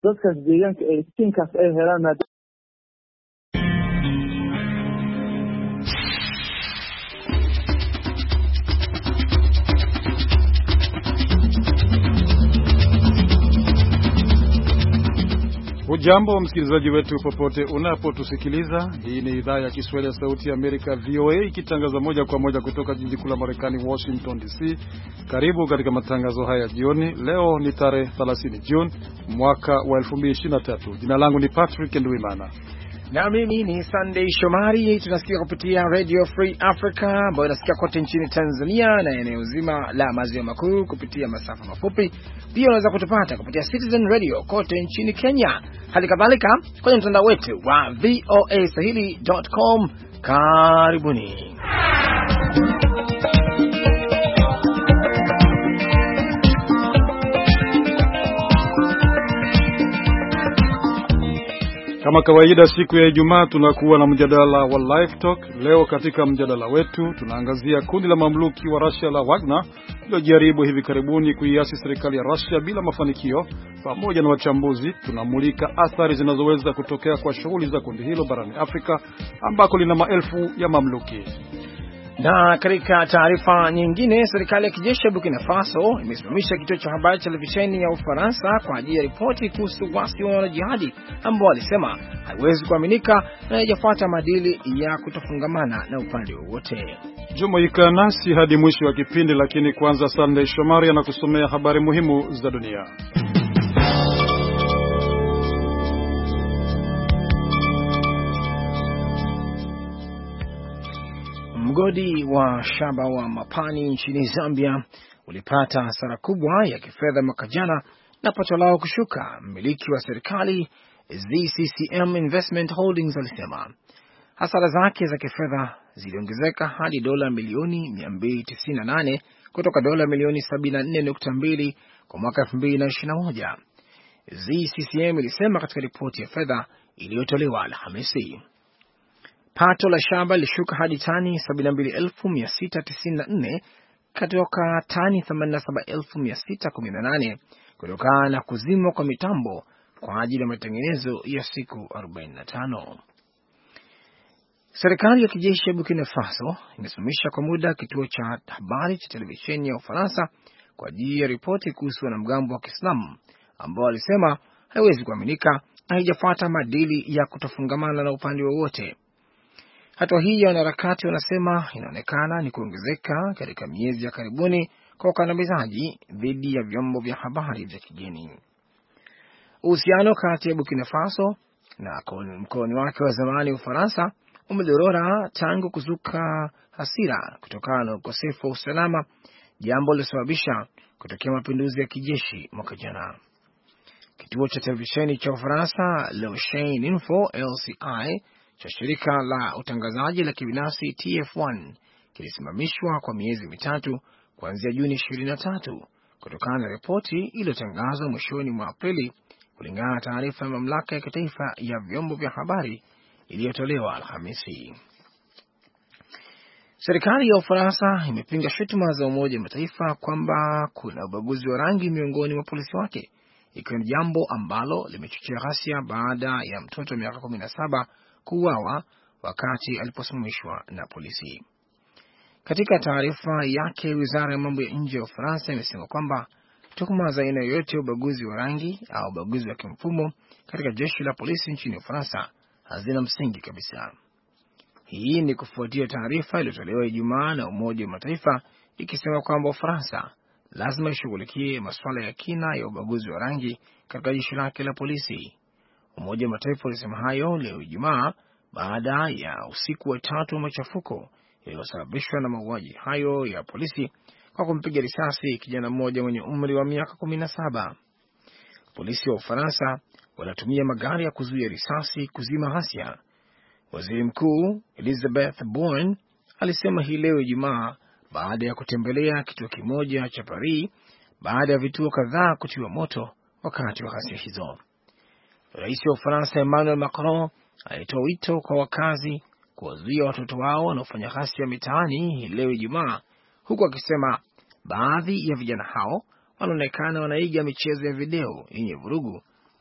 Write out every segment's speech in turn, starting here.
dadkaas deegaanka ay iftiinkaas ay helaan. Hujambo msikilizaji wetu popote unapotusikiliza. Hii ni idhaa ya Kiswahili ya Sauti ya Amerika VOA ikitangaza moja kwa moja kutoka jiji kuu la Marekani Washington DC. Karibu katika matangazo haya jioni. Leo ni tarehe 30 June mwaka wa 2023. Jina langu ni Patrick Ndwimana. Na mimi ni Sunday Shomari. Tunasikia kupitia Radio Free Africa ambayo inasikia kote nchini Tanzania na eneo zima la maziwa makuu kupitia masafa mafupi. Pia unaweza kutupata kupitia Citizen Radio kote nchini Kenya. Hali kadhalika kwenye mtandao wetu wa voaswahili.com. Karibuni. Kama kawaida siku ya Ijumaa tunakuwa na mjadala wa Live Talk. Leo katika mjadala wetu tunaangazia kundi la mamluki wa Russia la Wagner lililojaribu hivi karibuni kuiasi serikali ya Russia bila mafanikio. Pamoja na wachambuzi tunamulika athari zinazoweza kutokea kwa shughuli za kundi hilo barani Afrika ambako lina maelfu ya mamluki. Na katika taarifa nyingine, serikali ya kijeshi ya Burkina Faso imesimamisha kituo cha habari cha televisheni ya Ufaransa kwa ajili ya ripoti kuhusu wasi wa wanajihadi ambao walisema haiwezi kuaminika na haijafuata maadili ya kutofungamana na upande wowote. Jumuika nasi hadi mwisho wa kipindi, lakini kwanza Sunday Shomari anakusomea habari muhimu za dunia. Mgodi wa shaba wa Mapani nchini Zambia ulipata hasara kubwa ya kifedha mwaka jana na pato lao kushuka. Mmiliki wa serikali ZCCM Investment Holdings alisema hasara zake za kifedha ziliongezeka hadi dola milioni 298 kutoka dola milioni 74.2 kwa mwaka 2021. ZCCM ilisema katika ripoti ya fedha iliyotolewa Alhamisi. Pato la shaba lishuka hadi tani 72,694 kutoka tani 87,618 kutokana na kuzimwa kwa mitambo kwa ajili ya matengenezo ya siku 45. Serikali ya kijeshi ya Burkina Faso imesimamisha kwa muda kituo cha habari cha televisheni ya Ufaransa kwa ajili ya ripoti kuhusu wanamgambo wa Kiislamu ambao walisema haiwezi kuaminika na haijafuata maadili ya kutofungamana na upande wowote. Hatua hii ya wanaharakati wanasema inaonekana ni kuongezeka katika miezi ya karibuni kwa ukandamizaji dhidi ya vyombo vya habari vya kigeni. Uhusiano kati ya Burkina Faso na mkoloni wake wa zamani Ufaransa umedorora tangu kuzuka hasira kutokana na ukosefu wa usalama, jambo lilosababisha kutokea mapinduzi ya kijeshi mwaka jana. Kituo cha televisheni cha Ufaransa Le Chaîne Info LCI cha shirika la utangazaji la kibinafsi TF1 kilisimamishwa kwa miezi mitatu kuanzia Juni 23 kutokana na ripoti iliyotangazwa mwishoni mwa Aprili, kulingana na taarifa ya mamlaka ya kitaifa ya vyombo vya habari iliyotolewa Alhamisi. Serikali ya Ufaransa imepinga shutuma za Umoja wa Mataifa kwamba kuna ubaguzi wa rangi miongoni mwa polisi wake, ikiwa ni jambo ambalo limechochea ghasia baada ya mtoto wa miaka 17 kuuawa wakati aliposimamishwa na polisi. Katika taarifa yake, Wizara ya Mambo ya Nje ya Ufaransa imesema kwamba tuhuma za aina yoyote ya ubaguzi wa rangi au ubaguzi wa kimfumo katika jeshi la polisi nchini Ufaransa hazina msingi kabisa. Hii ni kufuatia taarifa iliyotolewa Ijumaa na Umoja wa Mataifa ikisema kwamba Ufaransa lazima ishughulikie masuala ya kina ya ubaguzi wa rangi katika jeshi lake la polisi. Umoja wa Mataifa ulisema hayo leo Ijumaa baada ya usiku wa tatu wa machafuko yaliyosababishwa na mauaji hayo ya polisi kwa kumpiga risasi kijana mmoja mwenye umri wa miaka 17. Polisi wa Ufaransa wanatumia magari ya kuzuia risasi kuzima ghasia. Waziri Mkuu Elizabeth Borne alisema hii leo Ijumaa baada ya kutembelea kituo kimoja cha Paris baada ya vituo kadhaa kutiwa moto wakati wa ghasia hizo. Rais wa Ufaransa Emmanuel Macron alitoa wito kwa wakazi kuwazuia watoto wao wanaofanya ghasia mitaani hii leo Ijumaa, huku akisema baadhi ya vijana hao wanaonekana wanaiga michezo ya video yenye vurugu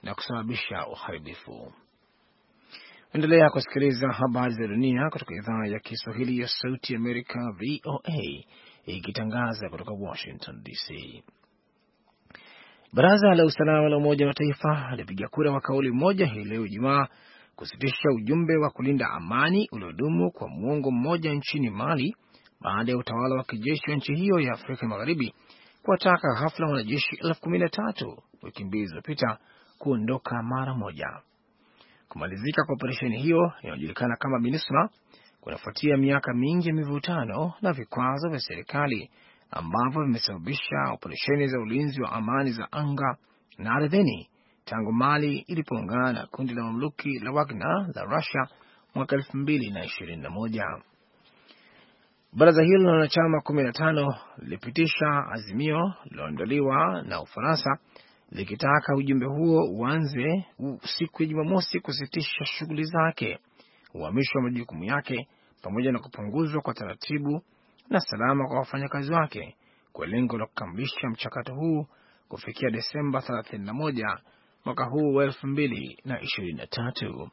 na kusababisha uharibifu. Endelea kusikiliza habari za dunia kutoka idhaa ya Kiswahili ya Sauti Amerika VOA ikitangaza kutoka Washington DC. Baraza la Usalama la Umoja wa Mataifa alipiga kura kwa kauli moja hii leo Ijumaa kusitisha ujumbe wa kulinda amani uliodumu kwa muongo mmoja nchini Mali baada ya utawala wa kijeshi wa nchi hiyo ya Afrika Magharibi kuwataka ghafla wanajeshi 13,000 wiki mbili zilizopita kuondoka mara moja. Kumalizika kwa operesheni hiyo inayojulikana kama MINUSMA kunafuatia miaka mingi ya mivutano na vikwazo vya serikali ambavyo vimesababisha operesheni za ulinzi wa amani za anga na ardhini tangu Mali ilipoungana na kundi la mamluki la Wagner la Russia mwaka 2021. Baraza hilo la wanachama 15 lilipitisha azimio lililoandaliwa na Ufaransa likitaka ujumbe huo uanze siku ya Jumamosi kusitisha shughuli zake, uhamisho wa majukumu yake pamoja na kupunguzwa kwa taratibu na salama kwa wafanyakazi wake kwa lengo la kukamilisha mchakato huu kufikia Desemba 31 mwaka huu wa 2023.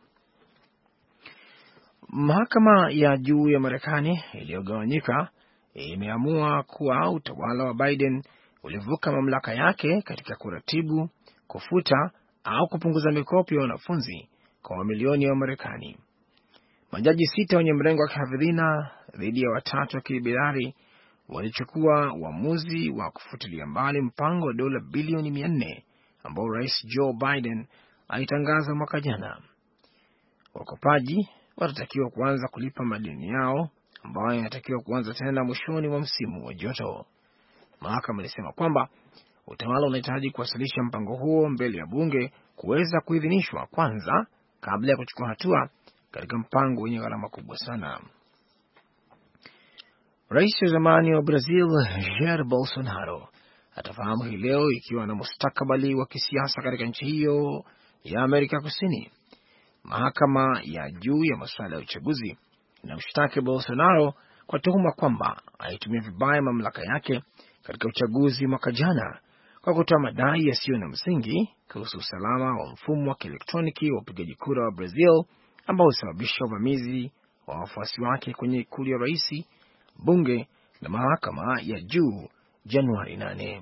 Mahakama ya juu ya Marekani iliyogawanyika imeamua kuwa utawala wa Biden ulivuka mamlaka yake katika kuratibu, kufuta au kupunguza mikopo ya wanafunzi kwa mamilioni ya Marekani. Majaji 6 wenye mrengo wa kihafidhina dhidi ya 3 wa kiliberali walichukua uamuzi wa kufutilia mbali mpango wa dola bilioni 400 ambao Rais Joe Biden alitangaza mwaka jana. Wakopaji watatakiwa kuanza kulipa madeni yao ambayo yanatakiwa kuanza tena mwishoni mwa msimu wa joto. Mahakama ilisema kwamba utawala unahitaji kuwasilisha mpango huo mbele ya bunge kuweza kuidhinishwa kwanza kabla ya kuchukua hatua katika mpango wenye gharama kubwa sana. Rais wa zamani wa Brazil Jair Bolsonaro atafahamu hii leo ikiwa na mustakabali wa kisiasa katika nchi hiyo ya Amerika Kusini. Mahakama ya juu ya masuala ya uchaguzi inamshtaki Bolsonaro kwa tuhuma kwamba alitumia vibaya mamlaka yake katika uchaguzi mwaka jana kwa kutoa madai yasiyo na msingi kuhusu usalama wa mfumo wa kielektroniki wa upigaji kura wa Brazil ambao husababisha uvamizi wa wafuasi wake kwenye ikulu ya rais, bunge na mahakama ya juu Januari 8.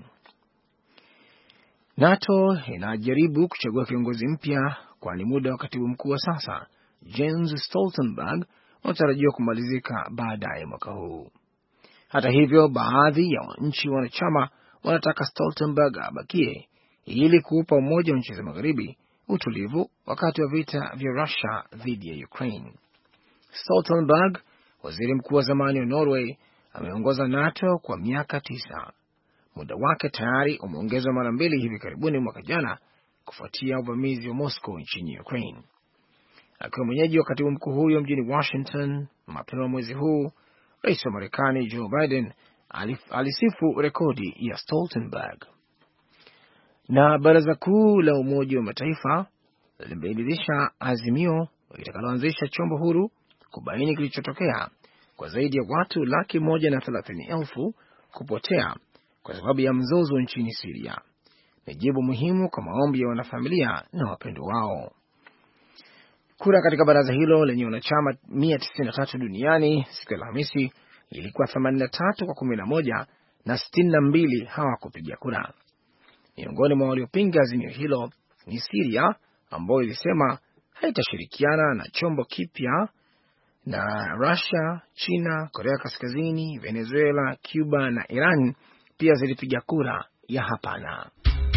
NATO inajaribu kuchagua kiongozi mpya kwani muda wa katibu mkuu wa sasa Jens Stoltenberg unatarajiwa kumalizika baadaye mwaka huu. Hata hivyo, baadhi ya nchi wanachama wanataka Stoltenberg abakie ili kuupa umoja wa nchi za magharibi utulivu wakati wa vita vya Russia dhidi ya Ukraine. Stoltenberg, waziri mkuu wa zamani wa Norway, ameongoza NATO kwa miaka 9. Muda wake tayari umeongezwa mara 2 hivi karibuni mwaka jana kufuatia uvamizi wa Moscow nchini Ukraine. Akiwa mwenyeji wa katibu mkuu huyo mjini Washington mapema mwezi huu, Rais wa Marekani Joe Biden alisifu rekodi ya Stoltenberg. Na Baraza Kuu la Umoja wa Mataifa limeidhinisha azimio litakaloanzisha chombo huru kubaini kilichotokea kwa zaidi ya watu 130,000 kupotea kwa sababu ya mzozo nchini Syria. Ni jibu muhimu kwa maombi ya wanafamilia na wapendwa wao. Kura katika baraza hilo lenye wanachama 193 duniani siku ya Alhamisi ilikuwa 83 kwa 11 na 62 hawakupiga kura. Miongoni mwa waliopinga azimio hilo ni Syria ambayo ilisema haitashirikiana na chombo kipya, na Russia, China, Korea Kaskazini, Venezuela, Cuba na Iran pia zilipiga kura ya hapana.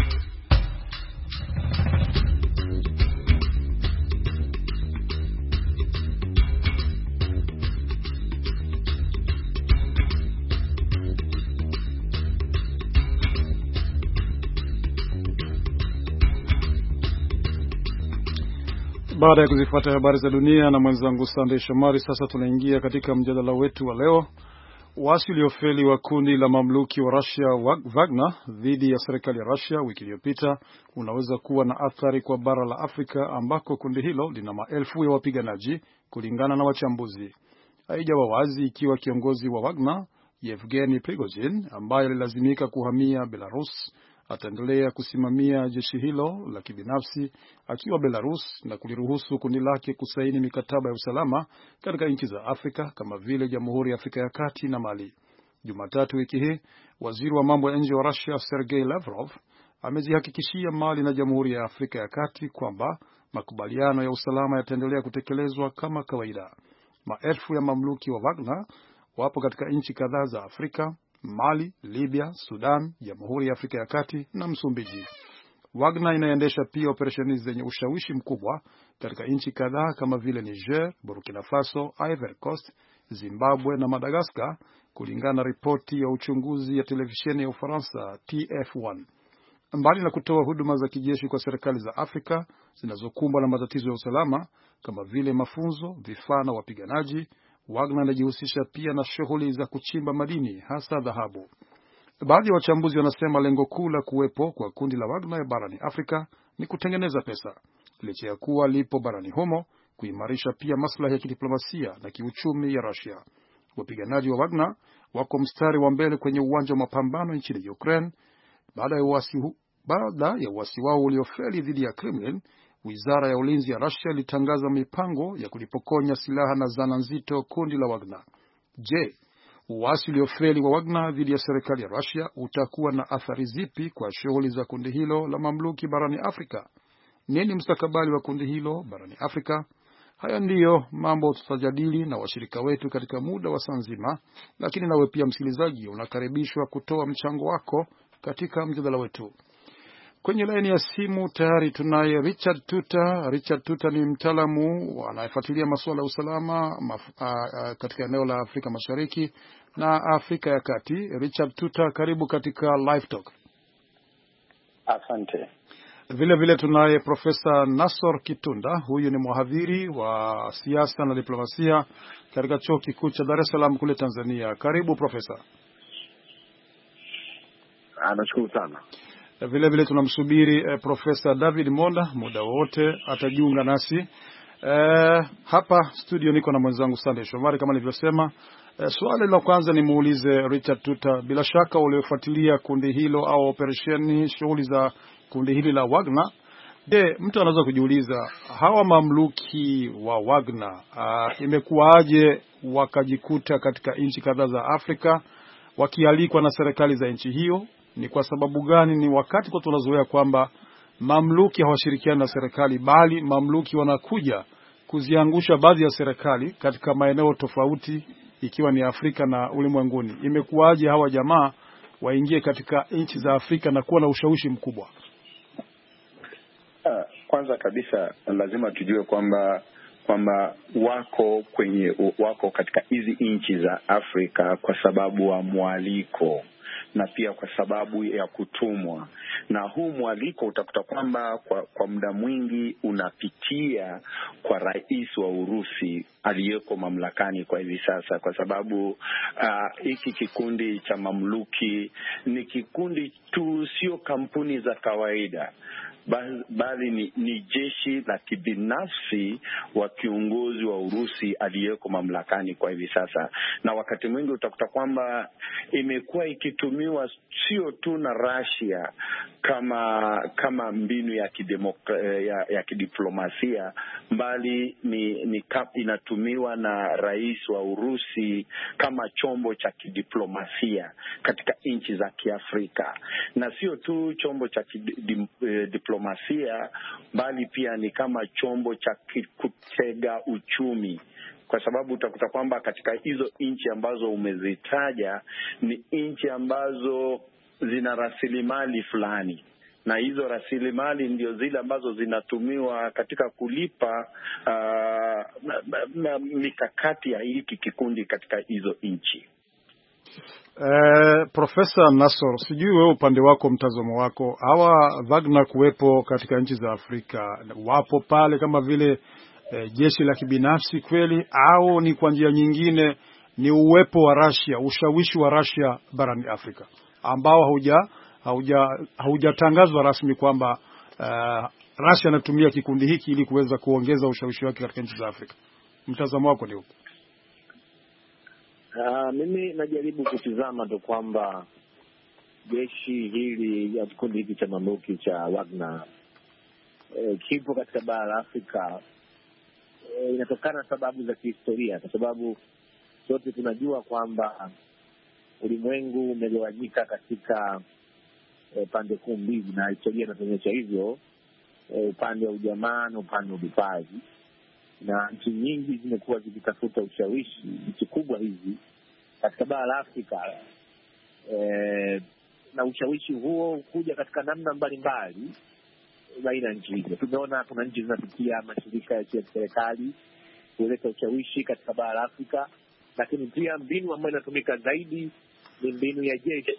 Baada ya kuzifuata habari za dunia na mwenzangu Sunday Shomari, sasa tunaingia katika mjadala wetu wa leo. Wasi uliofeli wa kundi la mamluki wa Russia Wagner dhidi ya serikali ya Russia wiki iliyopita unaweza kuwa na athari kwa bara la Afrika ambako kundi hilo lina maelfu ya wapiganaji kulingana na wachambuzi. Haijawa wazi ikiwa kiongozi wa Wagner Yevgeny Prigozhin ambaye alilazimika kuhamia Belarus ataendelea kusimamia jeshi hilo la kibinafsi akiwa Belarus na kuliruhusu kundi lake kusaini mikataba ya usalama katika nchi za Afrika kama vile Jamhuri ya Afrika ya Kati na Mali. Jumatatu wiki hii, waziri wa mambo ya nje wa Russia Sergei Lavrov amezihakikishia Mali na Jamhuri ya Afrika ya Kati kwamba makubaliano ya usalama yataendelea kutekelezwa kama kawaida. Maelfu ya mamluki wa Wagner wapo katika nchi kadhaa za Afrika: Mali, Libya, Sudan, Jamhuri ya Afrika ya Kati na Msumbiji. Wagner inaendesha pia operesheni zenye ushawishi mkubwa katika nchi kadhaa kama vile Niger, Burkina Faso, Ivory Coast, Zimbabwe na Madagascar, kulingana na ripoti ya uchunguzi ya televisheni ya Ufaransa TF1. Mbali na kutoa huduma za kijeshi kwa serikali za Afrika zinazokumbwa na matatizo ya usalama kama vile mafunzo, vifaa na wapiganaji, Wagner inajihusisha pia na shughuli za kuchimba madini, hasa dhahabu. Baadhi ya wachambuzi wanasema lengo kuu la kuwepo kwa kundi la Wagner barani Afrika ni kutengeneza pesa, licha ya kuwa lipo barani humo, kuimarisha pia maslahi ya kidiplomasia na kiuchumi ya Russia. Wapiganaji wa Wagner wako mstari wa mbele kwenye uwanja wa mapambano nchini Ukraine baada ya uasi wao uliofeli dhidi ya Kremlin. Wizara ya ulinzi ya Russia ilitangaza mipango ya kulipokonya silaha na zana nzito kundi la Wagner. Je, uasi uliofeli wa Wagner dhidi ya serikali ya Russia utakuwa na athari zipi kwa shughuli za kundi hilo la mamluki barani Afrika? Nini mustakabali wa kundi hilo barani Afrika? Haya ndiyo mambo tutajadili na washirika wetu katika muda wa saa nzima, lakini nawe pia msikilizaji unakaribishwa kutoa mchango wako katika mjadala wetu. Kwenye laini ya simu tayari tunaye Richard Tuta. Richard Tuta ni mtaalamu anayefuatilia masuala ya usalama katika eneo la Afrika Mashariki na Afrika ya Kati. Richard Tuta, karibu katika Live Talk. Asante. Vile tunaye Profesa Nassor Kitunda. Huyu ni mhadhiri wa siasa na diplomasia katika Chuo Kikuu cha Dar es Salaam kule Tanzania. Karibu Profesa. Nashukuru sana. Vile tunamsubiri Profesa David Monda, muda wote atajiunga nasi. Hapa studio niko na mwenzangu Sunday Shomari kama nilivyosema. Swali la kwanza ni muulize Richard Tuta, bila shaka uliofuatilia kundi hilo au operesheni shughuli za kundi hili la Wagner. Je, mtu anaweza kujiuliza hawa mamluki wa Wagner imekuwaje wakajikuta katika nchi kadhaa za Afrika wakialikwa na serikali za nchi hiyo? Ni kwa sababu gani? Ni wakati kwa tunazoea kwamba mamluki hawashirikiani na serikali, bali mamluki wanakuja kuziangusha baadhi ya serikali katika maeneo tofauti, ikiwa ni Afrika na ulimwenguni. Imekuwaje hawa jamaa waingie katika nchi za Afrika na kuwa na ushawishi mkubwa? Kwanza kabisa lazima tujue kwamba wako katika hizi nchi za Afrika kwa sababu wa mwaliko na pia kwa sababu ya kutumwa. Na huu mwaliko utakuta kwamba kwa muda mwingi unapitia kwa rais wa Urusi aliyeko mamlakani kwa hivi sasa, kwa sababu hiki kikundi cha mamluki ni kikundi tu, sio kampuni za kawaida, bali ni jeshi la kibinafsi wa kiongozi wa Urusi aliyeko mamlakani kwa hivi sasa. Na wakati mwingi utakuta kwamba imekuwa ikitumiwa sio tu na Russia kama mbinu ya kidiplomasia, bali inatumiwa na rais wa Urusi kama chombo cha kidiplomasia katika nchi za Kiafrika. Na sio tu chombo cha diplomasia, bali pia ni kama chombo cha kutega uchumi, kwa sababu utakuta kwamba katika hizo nchi ambazo umezitaja ni nchi ambazo zina rasilimali fulani, na hizo rasilimali ndio zile ambazo zinatumiwa katika kulipa mikakati ya hiki kikundi katika hizo nchi. Profesa Nassor, sijui wewe upande wako, mtazamo wako, hawa Wagner kuwepo katika nchi za Afrika, wapo pale kama vile jeshi la kibinafsi kweli, au ni kwa njia nyingine ni uwepo wa Russia, ushawishi wa Russia barani Afrika ambao haujatangazwa rasmi kwamba Russia anatumia kikundi hiki ili kuweza kuongeza ushawishi wake katika nchi za Afrika? Mtazamo wako ni upi? Mimi najaribu kutizama tu kwamba jeshi hili ya kikundi hiki cha mamluki cha Wagner kipo katika bara la Afrika inatokana na sababu za kihistoria, kwa sababu sote tunajua kwamba ulimwengu umegawanyika katika pande kuu mbili, na historia inatuonyesha hivyo, upande wa ujamaa na upande wa ubebaji, na nchi nyingi zimekuwa zikitafuta ushawishi, nchi kubwa hizi katika bara la Afrika, na ushawishi huo kuja katika namna mbalimbali baina ya nchi hizo. Tumeona kuna nchi zinapitia mashirika ya serikali kuleta ushawishi katika bara la Afrika, lakini pia mbinu ambayo inatumika zaidi ni mbinu ya jeshi,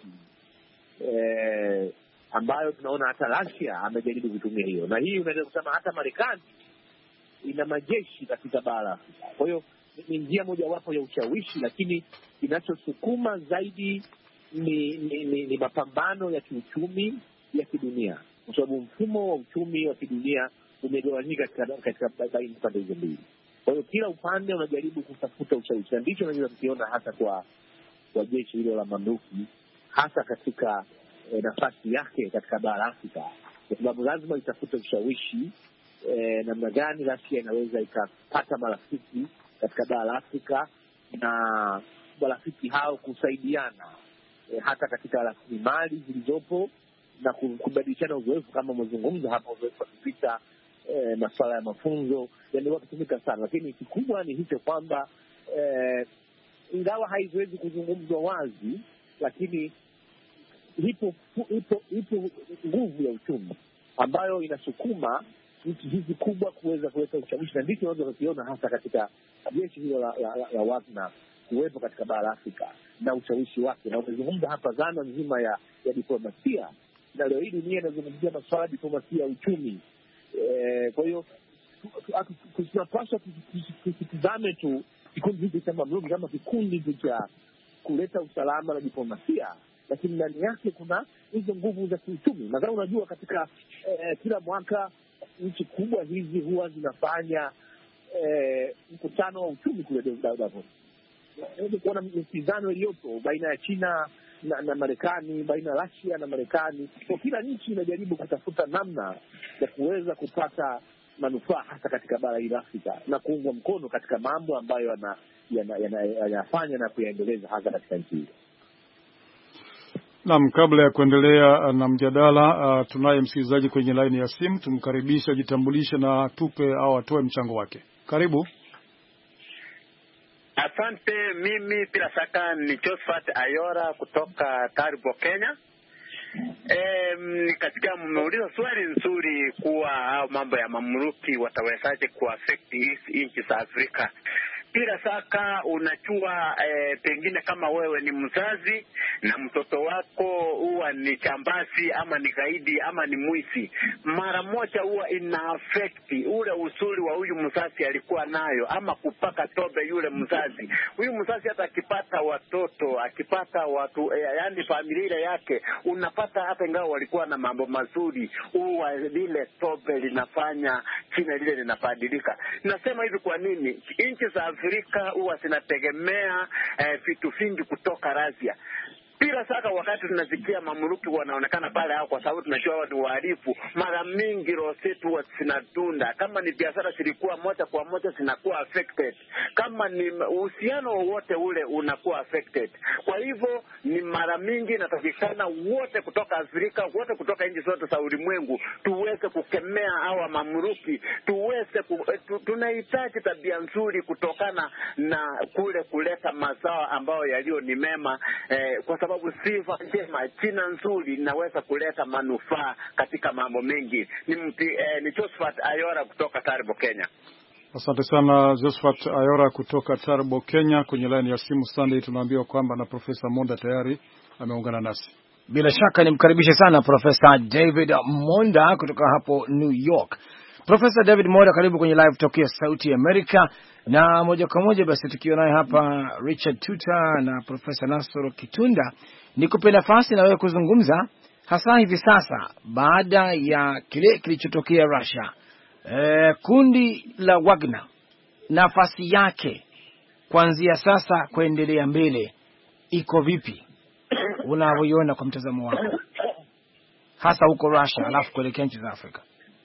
ambayo tunaona hata Russia amejaribu kutumia hiyo, na hii unaweza kusema hata Marekani ina majeshi katika bara la Afrika. Kwa hiyo ni njia mojawapo ya ushawishi, lakini kinachosukuma zaidi ni mapambano ya kiuchumi ya kidunia, kwa sababu mfumo wa uchumi wa kidunia umegawanyika katika baina pande hizo mbili. Kwa hiyo kila upande unajaribu kutafuta ushawishi, na ndicho unaweza kukiona hasa kwa jeshi hilo la mamluki, hasa katika nafasi yake katika bara la Afrika, kwa sababu lazima itafute ushawishi namna gani Russia inaweza ikapata marafiki katika bara la Afrika, na marafiki hao kusaidiana hata katika rasilimali zilizopo na kubadilishana uzoefu, kama mzungumza hapa, uzoefu wa kivita, masuala ya mafunzo yanaendelea kutumika sana. Lakini kikubwa ni hicho kwamba ingawa haiwezi kuzungumzwa wazi, lakini ipo nguvu ya uchumi ambayo inasukuma nchi hizi kubwa kuweza kuleta ushawishi, na ndicho unaweza kukiona hasa katika jeshi hilo la Wagner kuwepo katika bara la Afrika na ushawishi wake. Na umezungumza hapa zana nzima ya diplomasia, na leo hii dunia inazungumzia masuala ya diplomasia ya uchumi. Kwa hiyo tunapaswa tutizame tu kikundi hiki cha mamluki kama kikundi cha kuleta usalama na diplomasia, lakini ndani yake kuna hizo nguvu za kiuchumi. Nadhani unajua katika kila mwaka nchi kubwa hizi huwa zinafanya mkutano wa uchumi kule Davos. Kuona mipizano iliyopo baina ya China na Marekani, baina ya Russia na Marekani. Kwa kila nchi inajaribu kutafuta namna ya kuweza kupata manufaa hasa katika bara hili la Afrika na kuungwa mkono katika mambo ambayo yanafanya na kuyaendeleza hasa katika nchi hiyo. Naam, kabla ya kuendelea na mjadala, tunaye msikilizaji kwenye line ya simu. Tumkaribishe ajitambulishe na atoe mchango wake. Karibu. Asante. Mimi bila shaka ni Josephat Ayora kutoka Taribo, Kenya. Katika mmeuliza swali nzuri kuwa mambo ya mamluki watawezaje kuaffect nchi za Afrika. Bila shaka unajua, pengine kama wewe ni mzazi na mtoto wako huwa ni chambazi ama ni gaidi ama ni mwizi, mara moja huwa ina affect ule usuri wa huyu mzazi alikuwa nayo, ama kupaka tobe yule mzazi. Huyu mzazi hata akipata watoto, akipata watu, yani familia yake, unapata hata ingawa walikuwa na mambo mazuri, huwa lile tobe linafanya china lile linabadilika. Nasema hivi kwa nini? Nchi za Afrika huwa zinategemea vitu vingi kutoka Russia. Bila shaka wakati tunasikia mamluki wanaonekana pale hao, kwa sababu tunajua watu wahalifu, mara mingi roho zetu huwa zinadunda. Kama ni biashara zilikuwa moja kwa moja zinakuwa affected, kama ni uhusiano wowote ule unakuwa affected. Kwa hivyo ni mara mingi natakikana wote kutoka Afrika, wote kutoka nchi zote za ulimwengu tuweze kukemea hawa mamluki, tunahitaji tabia nzuri kutokana na kule kuleta mazao ambayo yaliyo ni mema, kwa sababu sifa njema, jina nzuri inaweza kuleta manufaa katika mambo mengi. Ni Josephat Ayora kutoka Taribo, Kenya. Asante sana Josephat Ayora kutoka Taribo, Kenya. Kwenye line ya simu Sunday tunaambiwa kwamba na Profesa Monda tayari ameungana nasi. Bila shaka nimkaribishe sana Profesa David Monda kutoka hapo New York. Profesa David Monda, karibu kwenye live talk ya Sauti America. Na moja kwa moja basi tukiwa naye hapa Richard Tuta na Profesa Nasoro Kitunda, nikupe nafasi na wewe kuzungumza hasa hivi sasa baada ya kile kilichotokea Russia. Kundi la Wagner, nafasi yake kuanzia sasa kuendelea mbele iko vipi? unavyoiona kwa mtazamo wako, hasa huko Russia alafu kuelekea nchi za Afrika?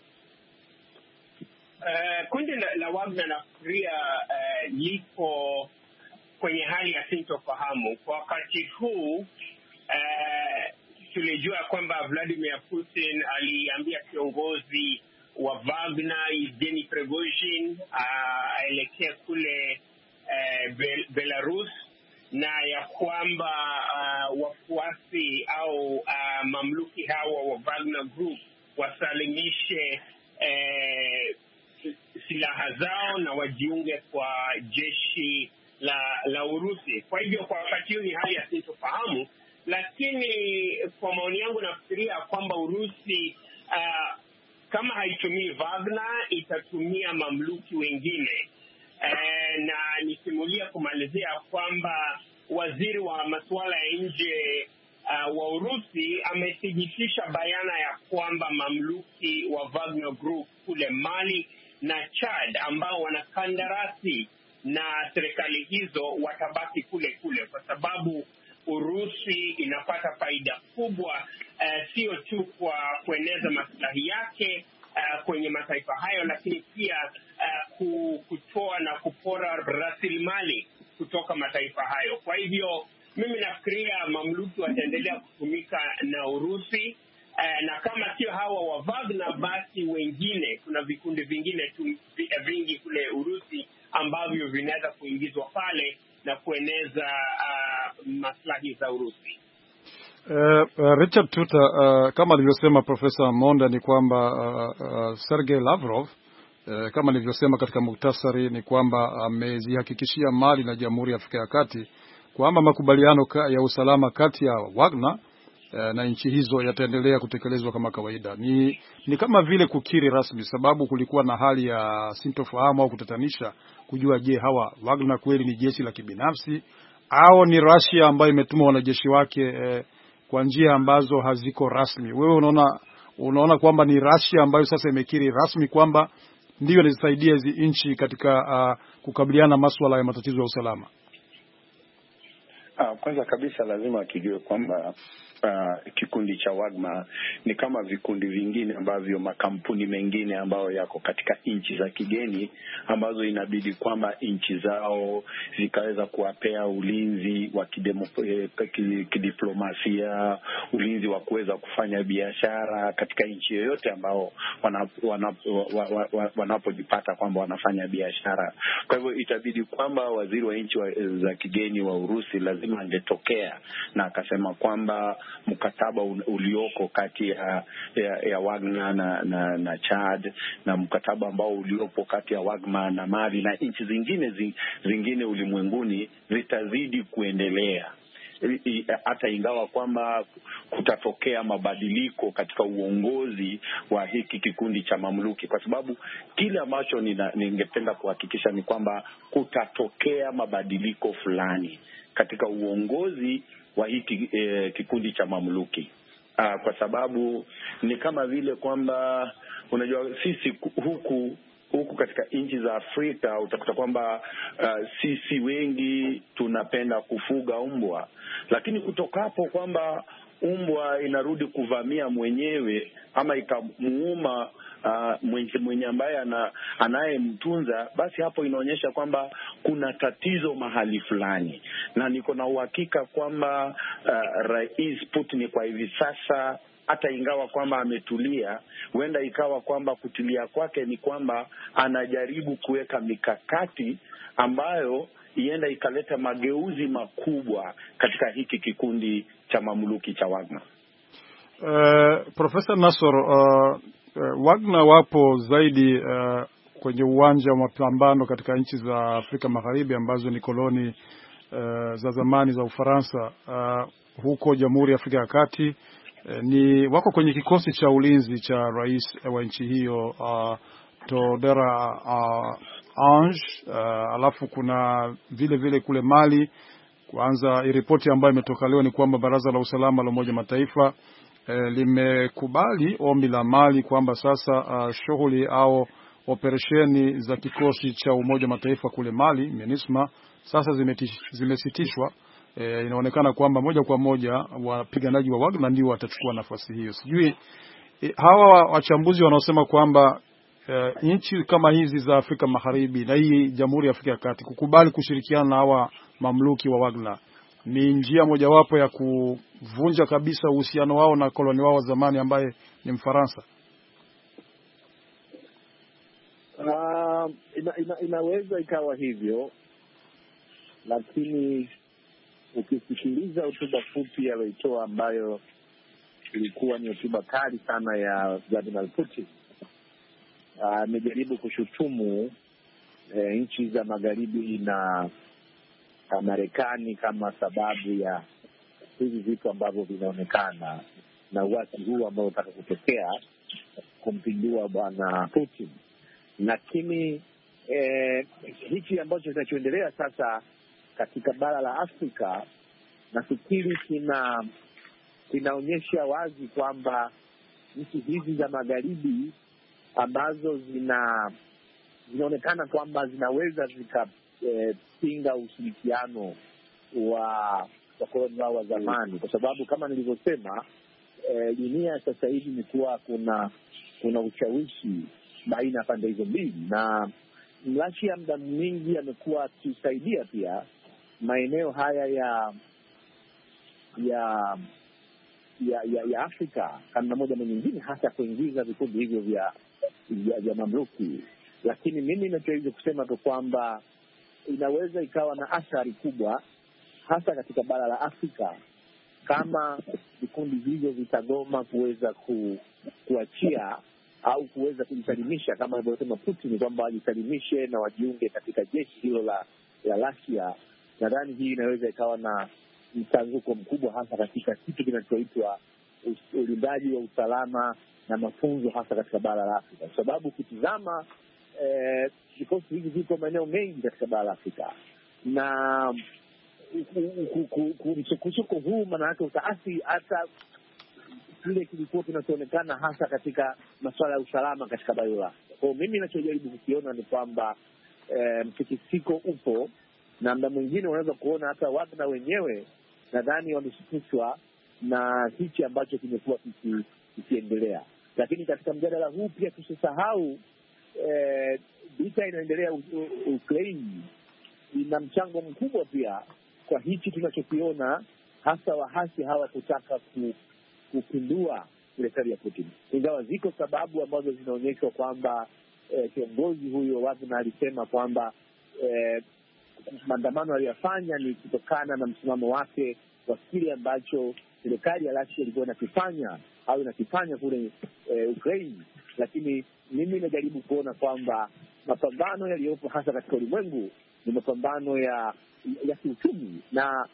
Kundi la Wagner nafikiria lipo kwenye hali ya sintofahamu kwa wakati huu. Tulijua kwamba Vladimir Putin aliambia kiongozi wa Wagner Yevgeny Prigozhin aelekea kule Belarus, na ya kwamba wafuasi au mamluki hawa wa Wagner Group wasalimishe silaha zao na wajiunge kwa jeshi la Urusi. Kwa hivyo kwa wakati huu ni hali ya sintofahamu, lakini kwa maoni yangu nafikiria kwamba Urusi kama haitumii Wagner itatumia mamluki wengine. Na nisimulia kumalizia kwamba waziri wa masuala ya nje wa Urusi amethibitisha bayana ya kwamba mamluki wa Wagner Group kule Mali na Chad ambao wana kandarasi na serikali hizo watabaki kule kule, kwa sababu Urusi inapata faida kubwa, sio tu kwa kueneza maslahi yake kwenye mataifa hayo, lakini pia kutoa na kupora rasilimali kutoka mataifa hayo. Kwa hivyo mimi nafikiria mamluki wataendelea kutumika na Urusi, na kama sio hawa wa Wagner basi wengine, kuna vikundi vingine vingi kule Urusi ambavyo vinaweza kuingizwa pale na kueneza maslahi za Urusi. Richard Tuta, kama alivyosema Profesa Monda ni kwamba Sergei Lavrov kama nilivyosema katika muktasari ni kwamba amezihakikishia Mali na Jamhuri ya Afrika ya Kati kwamba makubaliano ya usalama kati ya Wagner na nchi hizo yataendelea kutekelezwa kama kawaida. Ni kama vile kukiri rasmi, sababu kulikuwa na hali ya sintofahamu au kutatanisha kujua je, hawa Wagner kweli ni jeshi la kibinafsi au ni Russia ambayo imetuma wanajeshi wake kwa njia ambazo haziko rasmi. Wewe unaona kwamba ni Russia ambayo sasa imekiri rasmi kwamba ndio inasaidia hizi nchi katika kukabiliana masuala ya matatizo ya usalama? Kwanza kabisa lazima akijue kwamba kikundi cha Wagner ni kama vikundi vingine ambavyo makampuni mengine ambayo yako katika nchi za kigeni ambazo inabidi kwamba nchi zao zikaweza kuwapea ulinzi wa kidiplomasia, ulinzi wa kuweza kufanya biashara katika nchi yoyote ambao wanapojipata kwamba wanafanya biashara. Kwa hivyo itabidi kwamba waziri wa nchi za kigeni wa Urusi lazima angetokea na akasema kwamba mkataba ulioko kati ya Wagner na Chad na mkataba ambao uliopo kati ya Wagner na Mali na nchi zingine ulimwenguni vitazidi kuendelea, hata ingawa kwamba kutatokea mabadiliko katika uongozi wa hiki kikundi cha mamluki, kwa sababu kile ambacho ningependa kuhakikisha ni kwamba kutatokea mabadiliko fulani katika uongozi wa hiki kikundi cha mamluki, kwa sababu ni kama vile kwamba unajua sisi huku katika nchi za Afrika utakuta kwamba sisi wengi tunapenda kufuga umbwa, lakini kutokapo kwamba umbwa inarudi kuvamia mwenyewe ama ikamuuma mwenye ambaye anayemtunza, basi hapo inaonyesha kwamba kuna tatizo mahali fulani. Na niko na uhakika kwamba Rais Putin kwa hivi sasa, hata ingawa kwamba ametulia, huenda ikawa kwamba kutilia kwake ni kwamba anajaribu kuweka mikakati ambayo ienda ikaleta mageuzi makubwa katika hiki kikundi cha mamluki cha Wagner. Profesa Nassor, Wagner wapo zaidi kwenye uwanja wa mapambano katika nchi za Afrika Magharibi ambazo ni koloni za zamani za Ufaransa. Huko Jamhuri ya Afrika ya Kati ni wako kwenye kikosi cha ulinzi cha rais wa nchi hiyo Todera Ange. Alafu kuna vile kule Mali. Kwanza ripoti ambayo imetoka leo ni kwamba Baraza la Usalama la Umoja Mataifa limekubali ombi la Mali kwamba sasa shughuli au operesheni za kikosi cha Umoja Mataifa kule Mali MINUSMA sasa zimesitishwa inaonekana kwamba moja kwa moja wapiganaji wa Wagner ndio watachukua nafasi hiyo. Sijui hawa wachambuzi wanaosema kwamba nchi kama hizi za Afrika Magharibi na hii Jamhuri ya Afrika ya Kati kukubali kushirikiana na hawa mamluki wa Wagner ni njia mojawapo ya kuvunja kabisa uhusiano wao na koloni wao wa zamani ambaye ni Mfaransa. Inaweza ikawa hivyo, lakini ukisikiliza hotuba fupi aliyoitoa ambayo ilikuwa ni hotuba kali sana ya Vladimir Putin, amejaribu kushutumu nchi za magharibi na Marekani kama sababu ya hivi vitu ambavyo vinaonekana na uasi huu ambao unataka kutokea kumpindua bwana Putin. Lakini hichi ambacho kinachoendelea sasa katika bara la Afrika nafikiri kinaonyesha wazi kwamba nchi hizi za magharibi ambazo zinaonekana kwamba zinaweza zikapinga ushirikiano wa wakoloni wao wa zamani, kwa sababu kama nilivyosema, dunia sasa hivi ni kuwa kuna ushawishi baina ya pande hizo mbili, na Russia muda mwingi amekuwa akisaidia pia maeneo haya ya Afrika kama moja na nyingine, hasa kuingiza vikundi hivyo vya mamluki. Lakini mimi ninachoweza kusema tu kwamba inaweza ikawa na athari kubwa hasa katika bara la Afrika kama vikundi hivyo vitagoma kuweza kuachia au kuweza kujisalimisha, kama alivyosema Putin kwamba wajisalimishe na wajiunge katika jeshi hilo la Russia. Nadhani hii inaweza ikawa na mtanzuko mkubwa hasa katika kitu kinachoitwa ulindaji wa usalama na mafunzo hasa katika bara la Afrika, kwa sababu ukitizama vikosi hivi viko maeneo mengi katika bara la Afrika, na msukosuko huu maana yake utaasi hata kile kilikuwa kinachoonekana hasa katika masuala ya usalama katika bara la Afrika. Kwa mimi ninachojaribu kukiona ni kwamba mtikisiko upo, na muda mwingine unaweza kuona hata Wagner wenyewe nadhani wameshikishwa na hichi ambacho kimekuwa kikiendelea. Lakini katika mjadala huu pia tusisahau vita inaendelea Ukraine ina mchango mkubwa pia kwa hichi tunachokiona, hasa wahasi hawa kutaka kupindua serikali ya Putin. Ingawa ziko sababu ambazo zinaonyeshwa kwamba kiongozi huyo Wagner alisema kwamba maandamano aliyofanya ni kutokana na msimamo wake wa kile ambacho serikali ya Russia ilikuwa inakifanya au inakifanya kule Ukraine. Lakini mimi najaribu kuona kwamba mapambano yaliyopo hasa katika ulimwengu ni mapambano ya kiuchumi, na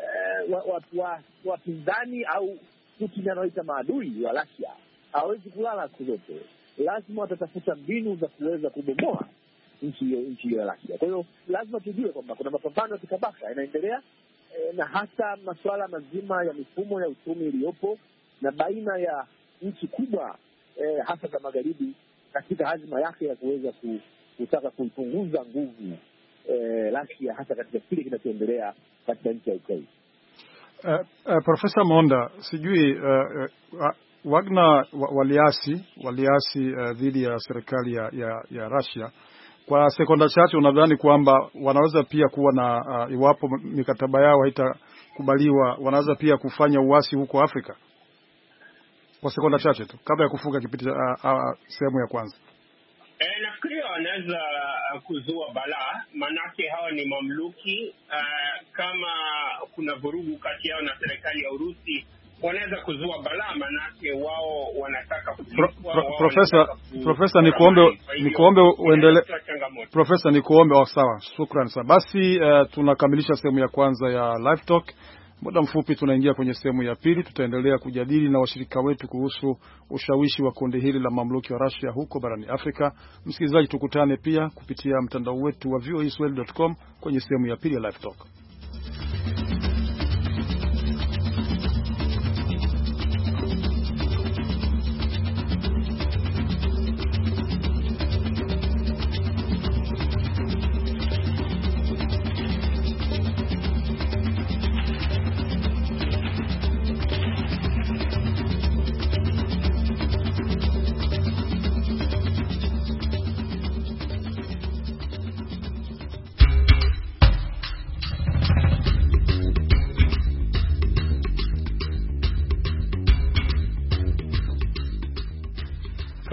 wapinzani au Putin anaoita maadui wa Russia hawezi kulala siku zote, lazima watatafuta mbinu za kuweza kubomoa nchi hiyo ya Russia. Kwa hiyo lazima tujue kwamba kuna mapambano ya kitabaka yanaendelea, na hasa masuala mazima ya mifumo ya uchumi iliyopo na baina ya nchi kubwa hasa za magharibi katika hazima yake ya kuweza kutaka kuipunguza nguvu Russia hasa katika kile kinachoendelea katika nchi ya Ukraine. Profesa Monda, sijui Wagner waliasi dhidi ya serikali ya Russia. Kwa sekonda chache unadhani kwamba wanaweza pia kuwa na iwapo mikataba yao haitakubaliwa, wanaweza pia kufanya uasi huko Afrika? Kwa sekonda chache tu kabla ya kufunga kipindi sehemu ya kwanza. Nafikiria wanaweza kuzua balaa, manake hawa ni mamluki. Kama kuna vurugu kati yao na serikali ya Urusi, wanaweza kuzua balaa, manake wao wanataka Profesa, nikuombe uendelee. Profesa, nikuombe. Sawa, shukrani sana. Basi tunakamilisha sehemu ya kwanza ya Live Talk. Muda mfupi tunaingia kwenye sehemu ya pili. Tutaendelea kujadili na washirika wetu kuhusu ushawishi wa kundi hili la mamluki wa Russia huko barani Afrika. Msikilizaji, tukutane pia kupitia mtandao wetu wa voaswahili.com kwenye sehemu ya pili ya Live Talk.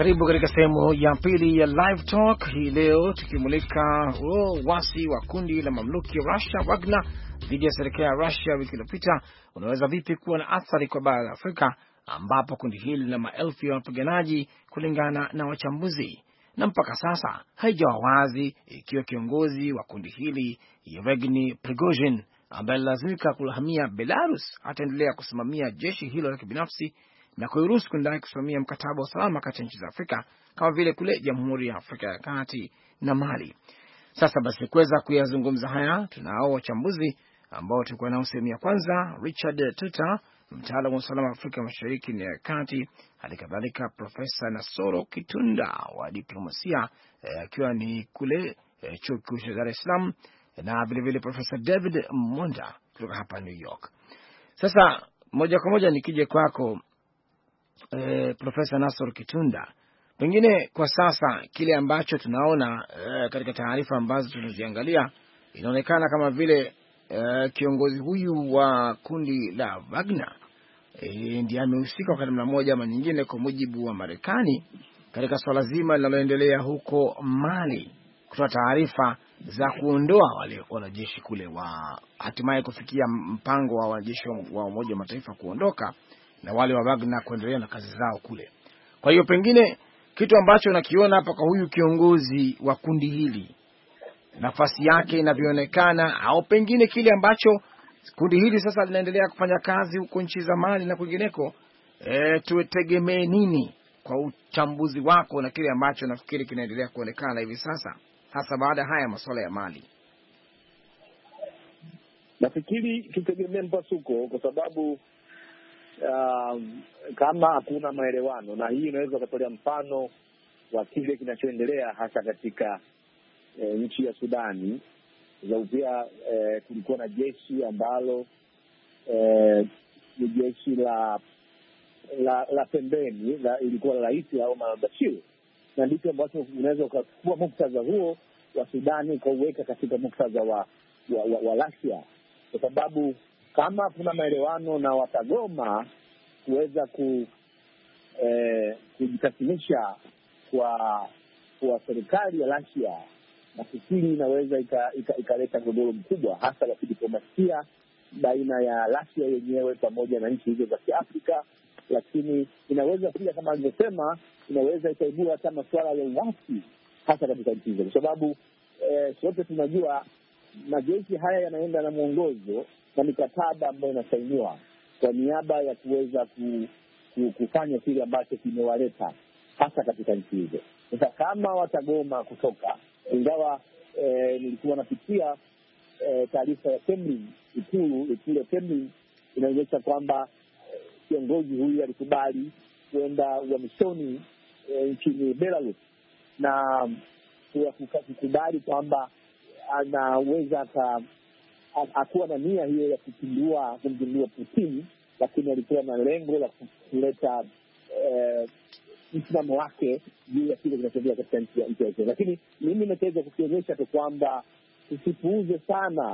Karibu katika sehemu ya pili ya Live Talk hii leo, tukimulika wasi wa kundi la mamluki ya Russia Wagner dhidi ya serikali ya Russia wiki iliyopita unaweza vipi kuwa na athari kwa bara la Afrika, ambapo kundi hili lina maelfu ya wapiganaji kulingana na wachambuzi, na mpaka sasa haijawa wazi ikiwa kiongozi wa kundi hili Yevgeny Prigozhin ambaye lazimika kuhamia Belarus ataendelea kusimamia jeshi hilo la kibinafsi na kuiruhusu kuendelea kusimamia mkataba wa usalama kati ya nchi za Afrika kama vile kule Jamhuri ya Afrika ya Kati na Mali. Sasa basi, kuweza kuyazungumza haya tunao wachambuzi ambao tulikuwa nao sehemu ya kwanza. Richard Tuta, mtaalamu wa usalama wa Afrika Mashariki na ya Kati, hali kadhalika Profesa Nasoro Kitunda wa diplomasia akiwa ni kule chuo kikuu cha Dar es Salaam, na vile vile Profesa David Monda kutoka hapa New York. Sasa moja kwa moja nikije kwako Profesa Nasoro Kitunda, pengine kwa sasa kile ambacho tunaona katika taarifa ambazo tunaziangalia, inaonekana kama vile kiongozi huyu wa kundi la Wagner ndiye amehusika kwa namna moja ama nyingine, kwa mujibu wa Marekani, katika swala zima linaloendelea huko Mali, kutoa taarifa za kuondoa wale wanajeshi kule, wa hatimaye kufikia mpango wa wanajeshi wa Umoja wa Mataifa kuondoka na wale wa Wagner kuendelea na kazi zao kule. Kwa hiyo pengine kitu ambacho nakiona hapa kwa huyu kiongozi wa kundi hili, nafasi yake inavyoonekana, au pengine kile ambacho kundi hili sasa linaendelea kufanya kazi huko nchi za Mali na kwingineko, tutegemee nini kwa uchambuzi wako na kile ambacho nafikiri kinaendelea kuonekana hivi sasa, hasa baada haya masuala ya Mali? Nafikiri tutegemee mpasuko, kwa sababu kama hakuna maelewano, na hii inaweza kutolea mfano wa kile kinachoendelea hasa katika nchi ya Sudani. Pia kulikuwa na jeshi ambalo ni jeshi la pembeni, ilikuwa la rais Omar al-Bashir, na ndicho ambacho unaweza ukachukua muktadha huo wa Sudani ukauweka katika muktadha wa Russia, kwa sababu kama kuna maelewano na watagoma kuweza kujitasimisha kwa serikali ya Russia, na fikiri inaweza ikaleta mgogoro mkubwa hasa wa kidiplomasia baina ya Russia yenyewe pamoja na nchi hizo za Kiafrika. Lakini inaweza pia, kama alivyosema, inaweza ikaibua hata masuala ya uasi hasa katika nchi hizo, kwa sababu sote tunajua majeshi haya yanaenda na mwongozo na mikataba ambayo inasainiwa kwa niaba ya kuweza kufanya kile ambacho kimewaleta hasa katika nchi hizo. Sasa kama watagoma kutoka, ingawa nilikuwa napitia taarifa ya Kremlin, ikulu ya Kremlin inaonyesha kwamba kiongozi huyu alikubali kwenda uhamishoni nchini Belarus, na kukubali kwamba anaweza akuwa na nia hiyo ya kumpindua Putin, lakini alikuwa na lengo la kuleta msimamo wake juu ya kile kinachotokea katika nchi yake. Lakini mimi nataka kukionyesha tu kwamba tusipuuze sana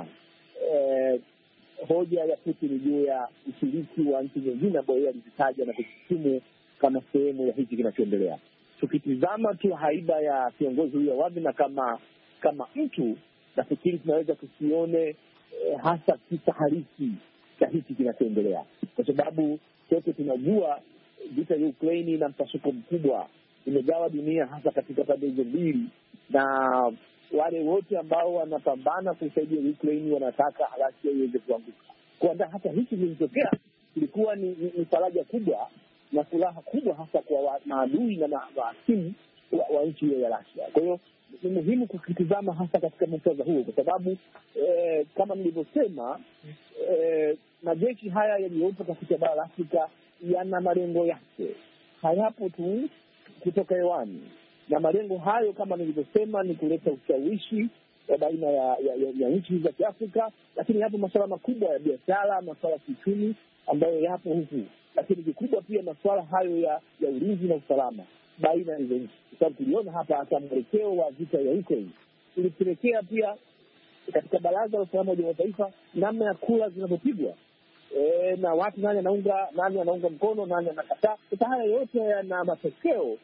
hoja ya Putin juu ya ushiriki wa nchi nyingine ambayo yeye alizitaja na kusimu kama sehemu ya hiki kinachoendelea. Tukitizama tu haiba ya kiongozi huyo Wagner kama mtu, nafikiri tunaweza tusione hasa kisa halisi cha hiki kinachoendelea, kwa sababu sote tunajua vita ya Ukraine na mpasuko mkubwa imegawa dunia hasa katika pande hizo mbili, na wale wote ambao wanapambana kusaidia Ukraine wanataka Russia iweze kuanguka. Kwa hata hiki kilitokea ilikuwa ni faraja kubwa na furaha kubwa hasa kwa maadui na maasimu wa nchi hiyo ya Russia. Kwa hiyo ni muhimu kukitizama hasa katika muktadha huo, kwa sababu kama nilivyosema, majeshi haya yaliyopo katika bara la Afrika yana malengo yake, hayapo tu kutoka hewani, na malengo hayo kama nilivyosema ni kuleta ushawishi wa baina ya nchi za Kiafrika, lakini yapo masuala makubwa ya biashara, masuala ya kiuchumi ambayo yapo huku, lakini kikubwa pia masuala hayo ya ulinzi na usalama baina ya hizo nchi, kwa sababu tuliona hata mwelekeo wa vita ya Ukraine ulipelekea pia katika Baraza la Usalama wa Mataifa namna ya kura zinazopigwa, na watu nani anaunga mkono, nani anakataa. Sasa haya yote yana matokeo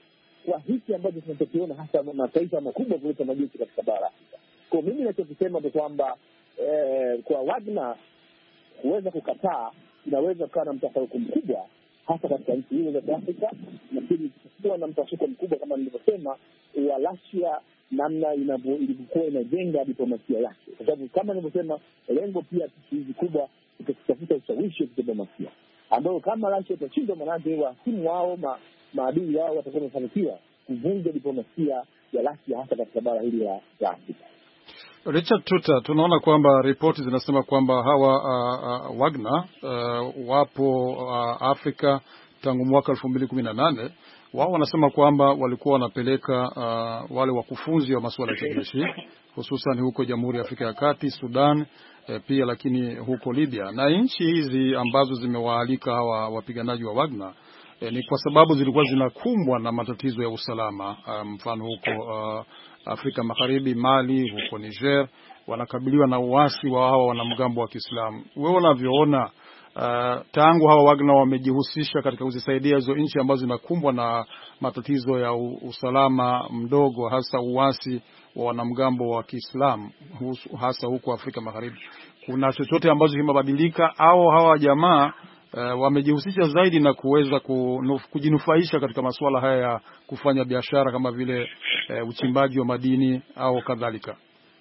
kwa hiki ambacho tunachokiona hasa mataifa makubwa kuleta majeshi katika bara Afrika. Kwa mimi ninachokisema ni kwamba kwa Wagner kuweza kukataa inaweza kuwa na mtafaruku mkubwa hasa katika nchi hizo za Afrika, lakini kuwa na mtafaruku mkubwa kama nilivyosema wa Russia namna ilivyokuwa inajenga diplomasia yake, kwa sababu kama nilivyosema lengo pia hizi kubwa kutafuta ushawishi wa diplomasia ambao kama Russia itashindwa, maanake wahasimu wao maadui wao watakuwa wamefanikiwa kuvunja diplomasia ya Russia hasa katika bara hili la Afrika. Richard Tuta, tunaona kwamba ripoti zinasema kwamba hawa Wagner wapo Afrika tangu mwaka 2018. Wao wanasema kwamba walikuwa wanapeleka wale wakufunzi wa masuala ya kijeshi hususan huko Jamhuri ya Afrika ya Kati, Sudan, pia lakini huko Libya. Na nchi hizi ambazo zimewaalika hawa wapiganaji wa Wagner ni kwa sababu zilikuwa zinakumbwa na matatizo ya usalama, mfano huko Afrika Magharibi, Mali, huko Niger, wanakabiliwa na uasi wa hawa wanamgambo wa Kiislamu. Wewe unavyoona tangu hawa Wagner wamejihusisha katika kuzisaidia hizo nchi ambazo zinakumbwa na matatizo ya usalama mdogo, hasa uasi wa wanamgambo wa Kiislamu hasa huko Afrika Magharibi, kuna chochote ambacho kimebadilika au hawa jamaa wamejihusisha zaidi na kuweza kujinufaisha katika masuala haya ya kufanya biashara kama vile uchimbaji wa madini au kadhalika?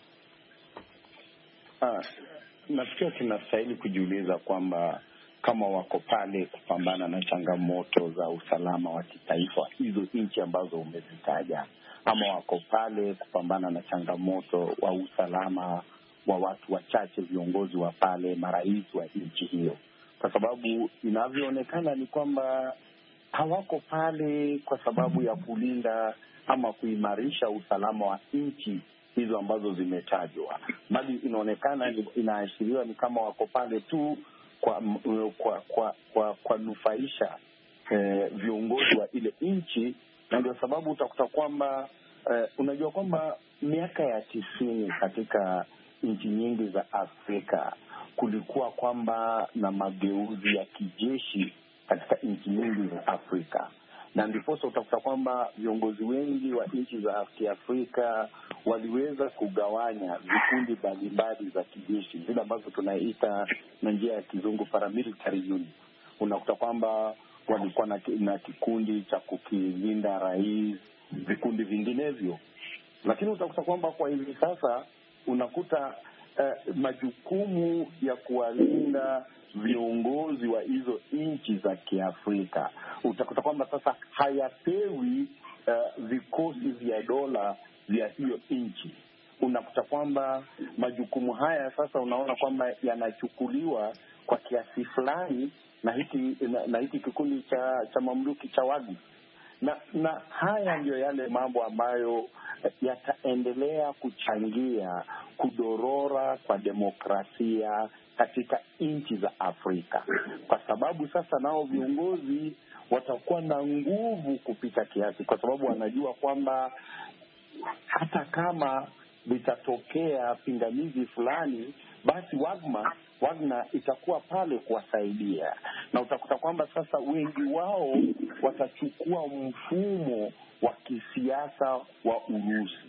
Nafikiri tunastahili kujiuliza kwamba kama wako pale kupambana na changamoto za usalama wa kitaifa hizo nchi ambazo umezitaja, ama wako pale kupambana na changamoto wa usalama wa watu wachache, viongozi wa pale, marais wa nchi hiyo, kwa sababu inavyoonekana ni kwamba hawako pale kwa sababu ya kulinda ama kuimarisha usalama wa nchi hizo ambazo zimetajwa, bali inaonekana inaashiriwa ni kama wako pale tu kwa nufaisha viongozi wa ile nchi. Na ndio sababu utakuta kwamba unajua kwamba miaka ya 90 katika nchi nyingi za Afrika kulikuwa kwamba na mageuzi ya kijeshi katika nchi nyingi za Afrika, na ndiposa utakuta kwamba viongozi wengi wa nchi za Kiafrika waliweza kugawanya vikundi mbalimbali za kijeshi, zile ambazo tunaita na njia ya kizungu paramilitary unit. Unakuta kwamba walikuwa na kikundi cha kukilinda rais, vikundi vinginevyo, lakini utakuta kwamba kwa hivi sasa unakuta majukumu ya kuwalinda viongozi wa hizo nchi za Kiafrika utakuta kwamba sasa hayapewi vikosi vya dola vya hiyo nchi. Unakuta kwamba majukumu haya sasa unaona kwamba yanachukuliwa kwa kiasi fulani na hiki kikundi cha mamluki cha Wagner. Na haya ndio yale mambo ambayo yataendelea kuchangia kudorora kwa demokrasia katika nchi za Afrika, kwa sababu sasa nao viongozi watakuwa na nguvu kupita kiasi, kwa sababu wanajua kwamba hata kama litatokea pingamizi fulani, basi Wagner itakuwa pale kuwasaidia, na utakuta kwamba sasa wengi wao watachukua mfumo wa kisiasa wa Urusi,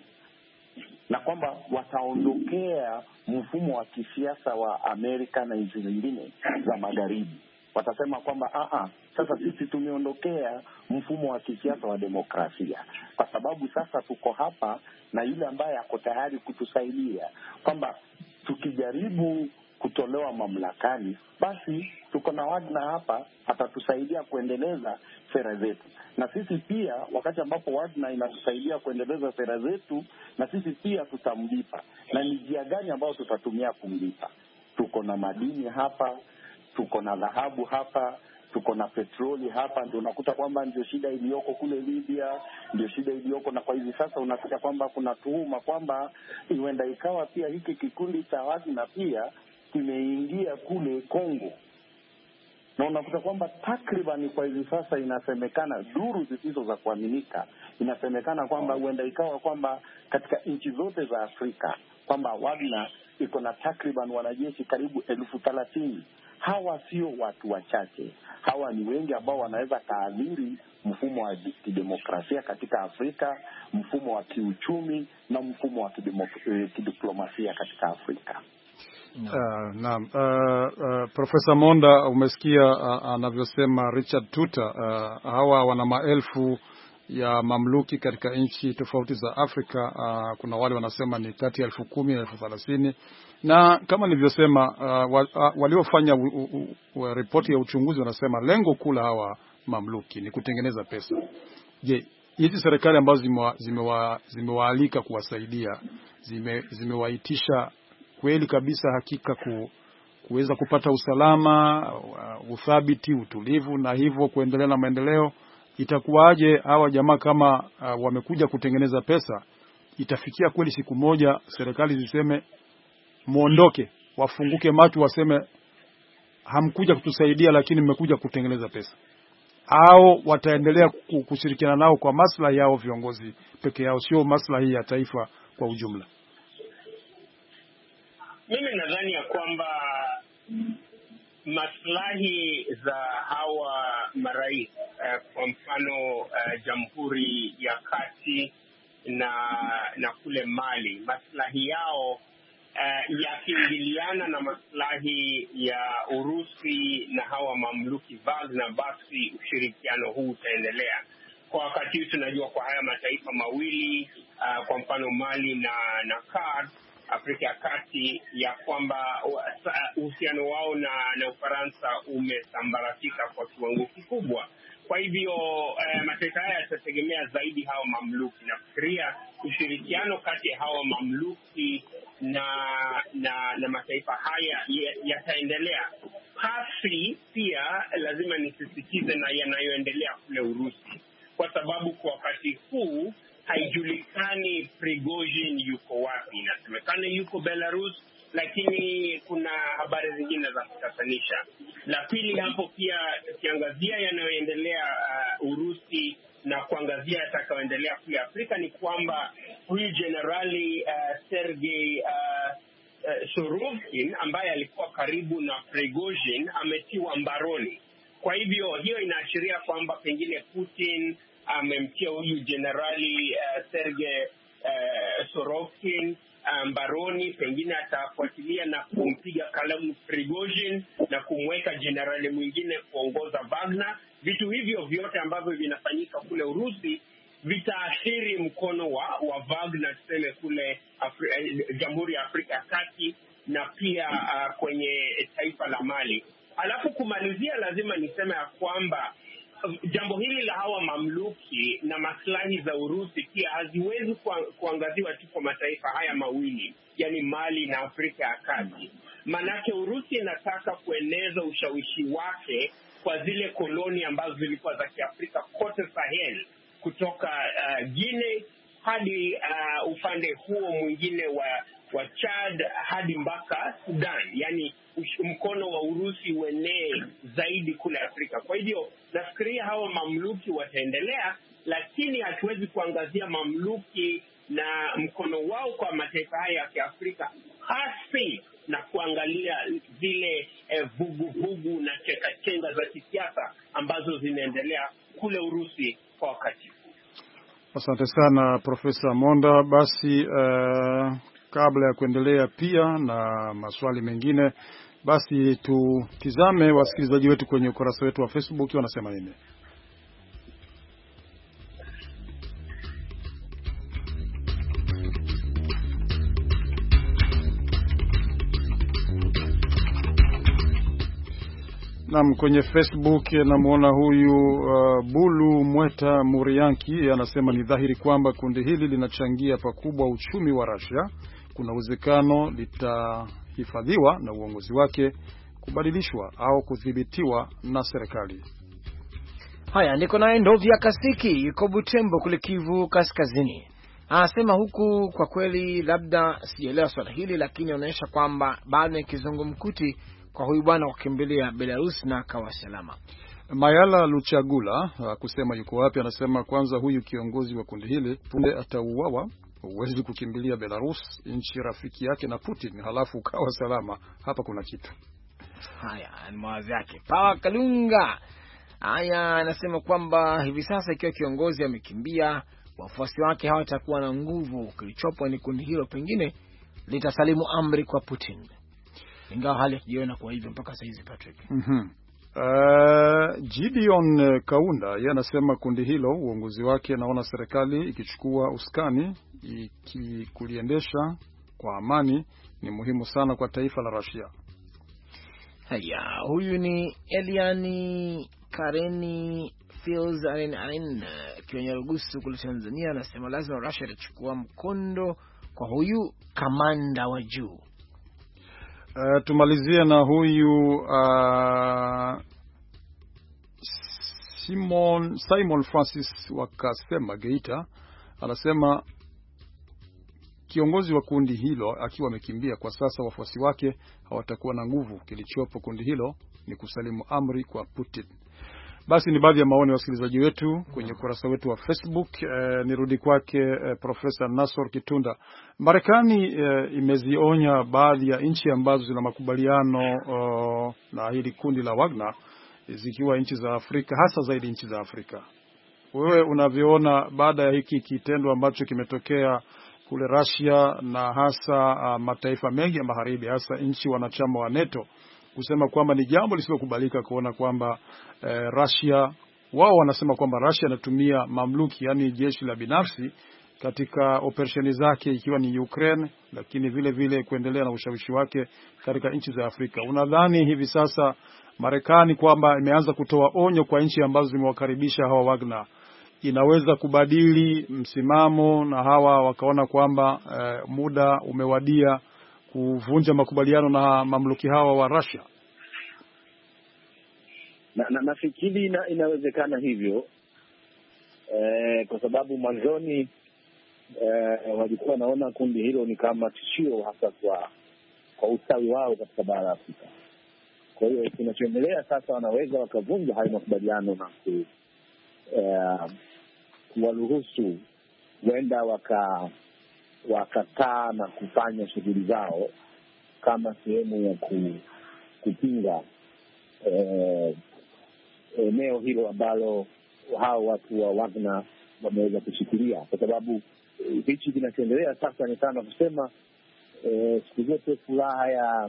na kwamba wataondokea mfumo wa kisiasa wa Amerika na nchi zingine za magharibi. Watasema kwamba sasa sisi tumeondokea mfumo wa kisiasa wa demokrasia, kwa sababu sasa tuko hapa na yule ambaye ako tayari kutusaidia, kwamba tukijaribu kutolewa mamlakani, basi tuko na Wagner hapa, atatusaidia kuendeleza sera zetu. Na sisi pia wakati ambapo Wagner inatusaidia kuendeleza sera zetu, na sisi pia tutamlipa. Na ni njia gani ambayo tutatumia kumlipa? Tuko na madini hapa, tuko na dhahabu hapa, tuko na petroli hapa. Ndio unakuta kwamba ndio shida iliyoko kule Libya, ndio shida iliyoko. Na kwa hivi sasa unakuta kwamba kuna tuhuma kwamba huenda ikawa pia hiki kikundi cha Wagner pia kimeingia kule Kongo, na unakuta kwamba takriban kwa hivi sasa inasemekana, duru zisizo za kuaminika, inasemekana kwamba huenda ikawa kwamba katika nchi zote za Afrika kwamba Wagner iko na takriban wanajeshi karibu 30,000. Hawa sio watu wachache, hawa ni wengi ambao wanaweza kaadhiri mfumo wa kidemokrasia katika Afrika, mfumo wa kiuchumi na mfumo wa kidiplomasia katika Afrika. Naam. Profesa Monda, umesikia anavyosema Richard Tuta. Hawa wana maelfu ya mamluki katika nchi tofauti za Afrika. Kuna wale wanasema ni kati ya 10,000 na 30,000, na kama nilivyosema, waliofanya ripoti ya uchunguzi wanasema lengo kuu la hawa mamluki ni kutengeneza pesa. Je, hizi serikali ambazo zimewaalika kuwasaidia, zimewaitisha kweli kabisa hakika kuweza kupata usalama, uthabiti, utulivu na hivyo kuendelea na maendeleo? Itakuwaje hawa jamaa kama wamekuja kutengeneza pesa? Itafikia kweli siku moja serikali ziseme muondoke, wafunguke macho waseme hamkuja kutusaidia lakini mmekuja kutengeneza pesa? Au wataendelea kushirikiana nao kwa maslahi yao viongozi peke yao, sio maslahi ya taifa kwa ujumla? Mimi nadhani ya kwamba maslahi za hawa marais, kwa mfano Jamhuri ya Kati na kule Mali, maslahi yao yakiingiliana na maslahi ya Urusi na hawa mamluki Wagner, basi ushirikiano huu utaendelea. Kwa wakati huu tunajua kwa haya mataifa mawili, kwa mfano Mali na Chad, Afrika ya Kati, ya kwamba uhusiano wao na Ufaransa umesambaratika kwa kiwango kikubwa. Kwa hivyo mataifa haya yatategemea zaidi hawa mamluki. Nafikiria ushirikiano kati ya hawa mamluki na mataifa haya yataendelea. Hasi pia lazima nisisitize na yanayoendelea kule Urusi, kwa sababu kwa wakati huu haijulikani Prigozhin yuko wapi. Inasemekana yuko Belarus, lakini kuna habari zingine za kutatanisha. La pili hapo pia, tukiangazia yanayoendelea Urusi na kuangazia yatakayoendelea kule Afrika, ni kwamba huyu Generali Sergei Surovikin ambaye alikuwa karibu na Prigozhin ametiwa mbaroni. Kwa hivyo hiyo inaashiria kwamba pengine Putin amemtia huyu Generali Sergei Surovikin mbaroni, pengine atafuatilia na kumpiga kalamu Prigozhin na kumweka generali mwingine kuongoza Wagner. Vitu hivyo vyote ambavyo vinafanyika kule Urusi vitaathiri mkono wa Wagner, tuseme kule Jamhuri ya Afrika ya Kati na pia kwenye taifa la Mali. Alafu kumalizia, lazima niseme ya kwamba jambo hili la hawa mamluki na maslahi za Urusi pia haziwezi kuangaziwa tu kwa mataifa haya mawili, yani Mali na Afrika ya Kati. Manake Urusi inataka kueneza ushawishi wake kwa zile koloni ambazo zilikuwa za Kiafrika kote Sahel, kutoka Guinea hadi upande huo mwingine wa Chad hadi mpaka Sudan. Yani mkono wa Urusi uenee zaidi kule Afrika. Kwa hivyo nafikiria hawa mamluki wataendelea, lakini hatuwezi kuangazia mamluki na mkono wao kwa mataifa haya ya Kiafrika hasi na kuangalia zile vuguvugu na chekachenga za kisiasa ambazo zinaendelea kule Urusi kwa wakati. Asante sana Profesa Monda. Basi kabla ya kuendelea pia na maswali mengine, basi tutizame wasikilizaji wetu kwenye ukurasa wetu wa Facebook wanasema nini. Naam, kwenye Facebook namuona huyu Bulu Mweta Murianki anasema ni dhahiri kwamba kundi hili linachangia pakubwa uchumi wa Russia. Kuna uwezekano litahifadhiwa na uongozi wake kubadilishwa au kudhibitiwa na serikali. Haya, niko naye Ndovya Kasiki yuko Butembo kule Kivu Kaskazini. Anasema huku kwa kweli labda sijaelewa swala hili, lakini anaonyesha kwamba bado ni kizungumkuti kwa huyu bwana kukimbilia Belarus na akawa salama. Mayala Luchagula kusema yuko wapi, anasema kwanza huyu kiongozi wa kundi hili punde atauawa, huwezi kukimbilia Belarus, nchi rafiki yake na Putin, halafu ukawa salama. Hapa kuna kitu. Haya, ni mawazo yake. Pawa Kalunga Haya, anasema kwamba hivi sasa ikiwa kiongozi amekimbia, wafuasi wake hawatakuwa na nguvu. Kilichopo ni kundi hilo pengine litasalimu amri kwa Putin, ingawa hali hajiona kwa hivyo mpaka sasa hivi. Patrick, Gideon Kaunda yeye anasema kundi hilo uongozi wake anaona serikali ikichukua usukani ikikuliendesha kwa amani ni muhimu sana kwa taifa la Russia. Haya, huyu ni Eliani Kareni Fields Aren Kinyarugusu kule Tanzania, anasema lazima Russia itachukua mkondo kwa huyu kamanda wa juu. Tumalizie na huyu Simon Francis wakasema Geita, anasema kiongozi wa kundi hilo akiwa amekimbia kwa sasa, wafuasi wake hawatakuwa na nguvu. Kilichopo kundi hilo ni kusalimu amri kwa Putin. Basi ni baadhi ya maoni ya wasikilizaji wetu kwenye ukurasa wetu wa Facebook. Nirudi kwake Profesa Nasor Kitunda. Marekani imezionya baadhi ya nchi ambazo zina makubaliano na hili kundi la Wagner, zikiwa nchi za Afrika, hasa zaidi nchi za Afrika. Wewe unavyoona baada ya hiki kitendo ambacho kimetokea kule Russia na hasa mataifa mengi ya magharibi, hasa nchi wanachama wa NATO, kusema kwamba ni jambo lisilokubalika kuona kwamba Russia, wao wanasema kwamba Russia inatumia mamluki, yani jeshi la binafsi katika operesheni zake ikiwa ni Ukraine, lakini vile vile kuendelea na ushawishi wake katika nchi za Afrika. Unadhani hivi sasa Marekani kwamba imeanza kutoa onyo kwa nchi ambazo zimewakaribisha hawa Wagner, inaweza kubadili msimamo na hawa wakaona kwamba muda umewadia kuvunja makubaliano na mamluki hawa wa Russia? Nafikiri inawezekana hivyo, kwa sababu mwanzoni walikuwa wanaona kundi hilo ni kama tishio hasa kwa ustawi wao katika bara la Afrika. Kwa hiyo kinachoendelea sasa, wanaweza wakavunja hayo makubaliano na kuwaruhusu huenda wakataa na kufanya shughuli zao kama sehemu ya kupinga eneo hilo ambalo hao watu wa Wagner wameweza kushikilia. Kwa sababu hichi kinachoendelea sasa ni sana kusema siku zote furaha ya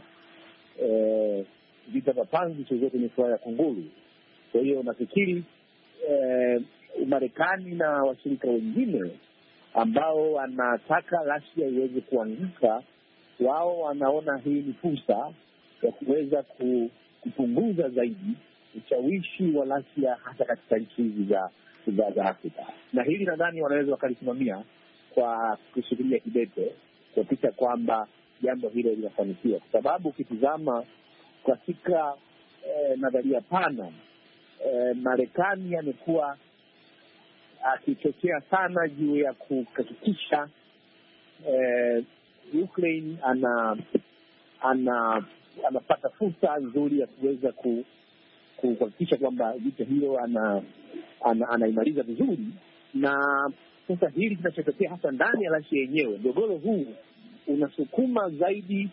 vita vya panzi, siku zote ni furaha ya kunguru. Kwa hiyo nafikiri Marekani na washirika wengine ambao wanataka Russia iweze kuanguka, wao wanaona hii ni fursa ya kuweza kupunguza zaidi ushawishi wa Russia hata katika nchi hizi za Afrika. Na hili nadhani wanaweza wakalisimamia kwa kushikilia kidete kuhakikisha kwamba jambo hilo linafanikiwa, kwa sababu ukitizama katika nadharia pana, Marekani amekuwa akichochea sana juu ya kuhakikisha Ukraine anapata fursa nzuri ya kuweza kuhakikisha kwamba vita hiyo anaimaliza vizuri. Na sasa hili kinachotokea hasa ndani ya Russia yenyewe, mgogoro huu unasukuma zaidi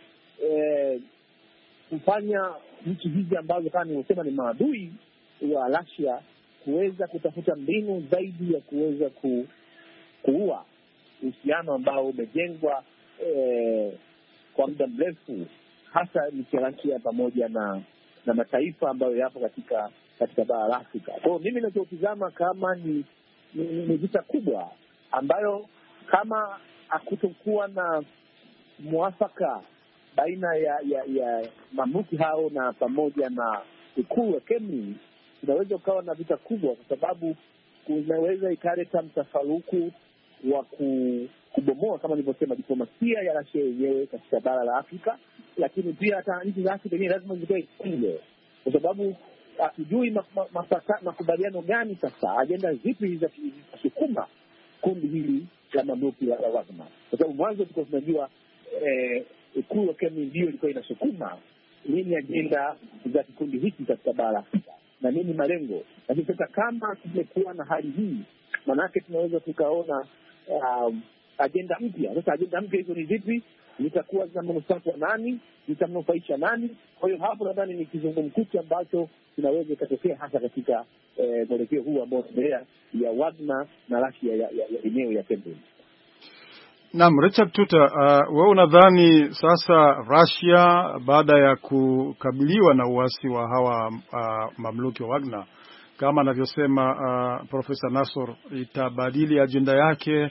kufanya nchi hizi ambazo kama nimesema ni maadui wa Russia kuweza kutafuta mbinu zaidi ya kuweza kuua uhusiano ambao umejengwa kwa muda mrefu, hasa nchi ya Russia pamoja na mataifa ambayo yapo katika bara la Afrika. Kwa hiyo mimi ninachotizama kama ni vita kubwa ambayo kama hakutokuwa na mwafaka baina ya mamluki hao na pamoja na ikulu ya Kremlin, unaweza ukawa na vita kubwa, kwa sababu unaweza ikaleta mtafaruku wa kubomoa, kama nilivyosema, diplomasia ya Russia yenyewe katika bara la Afrika, lakini pia hata nchi za Afrika yenyewe lazima zitoe kingo, kwa sababu hatujui makubaliano gani sasa, ajenda zipi zitasukuma kundi hili la mamluki la Wagner. Kwa sababu mwanzo tulikuwa tunajua ikulu ya Kremlin ndio ilikuwa inasukuma nini ajenda za kikundi hiki katika bara la Afrika na nini malengo. Lakini sasa kama tumekuwa na hali hii, manake tunaweza tukaona ajenda mpya. Sasa ajenda mpya hizo ni zipi? Zitakuwa zinamnufaa nani? Zitamnufaisha nani? Kwa hiyo hapo nadhani ni kizungumkuti ambacho kinaweza ikatokea hasa katika mwelekeo huu ambao unaendelea ya Wagner na Russia ya eneo ya Kremlin. Naam, Richard Tuta, wewe unadhani sasa Russia baada ya kukabiliwa na uasi wa hawa mamluki wa Wagner, kama anavyosema Profesa Nassor, itabadili ajenda yake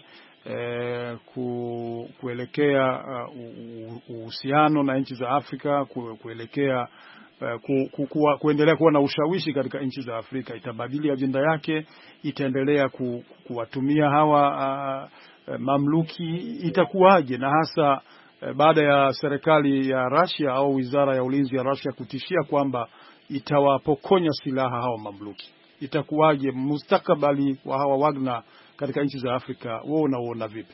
kuelekea uhusiano na nchi za Afrika, kuelekea kuendelea kuwa na ushawishi katika nchi za Afrika? Itabadili ajenda yake, itaendelea kuwatumia hawa mamluki? Itakuwaje? Na hasa baada ya serikali ya Russia au wizara ya ulinzi ya Russia kutishia kwamba itawapokonya silaha hawa mamluki, itakuwaje mustakabali wa hawa Wagner katika nchi za Afrika? Wewe unaona vipi?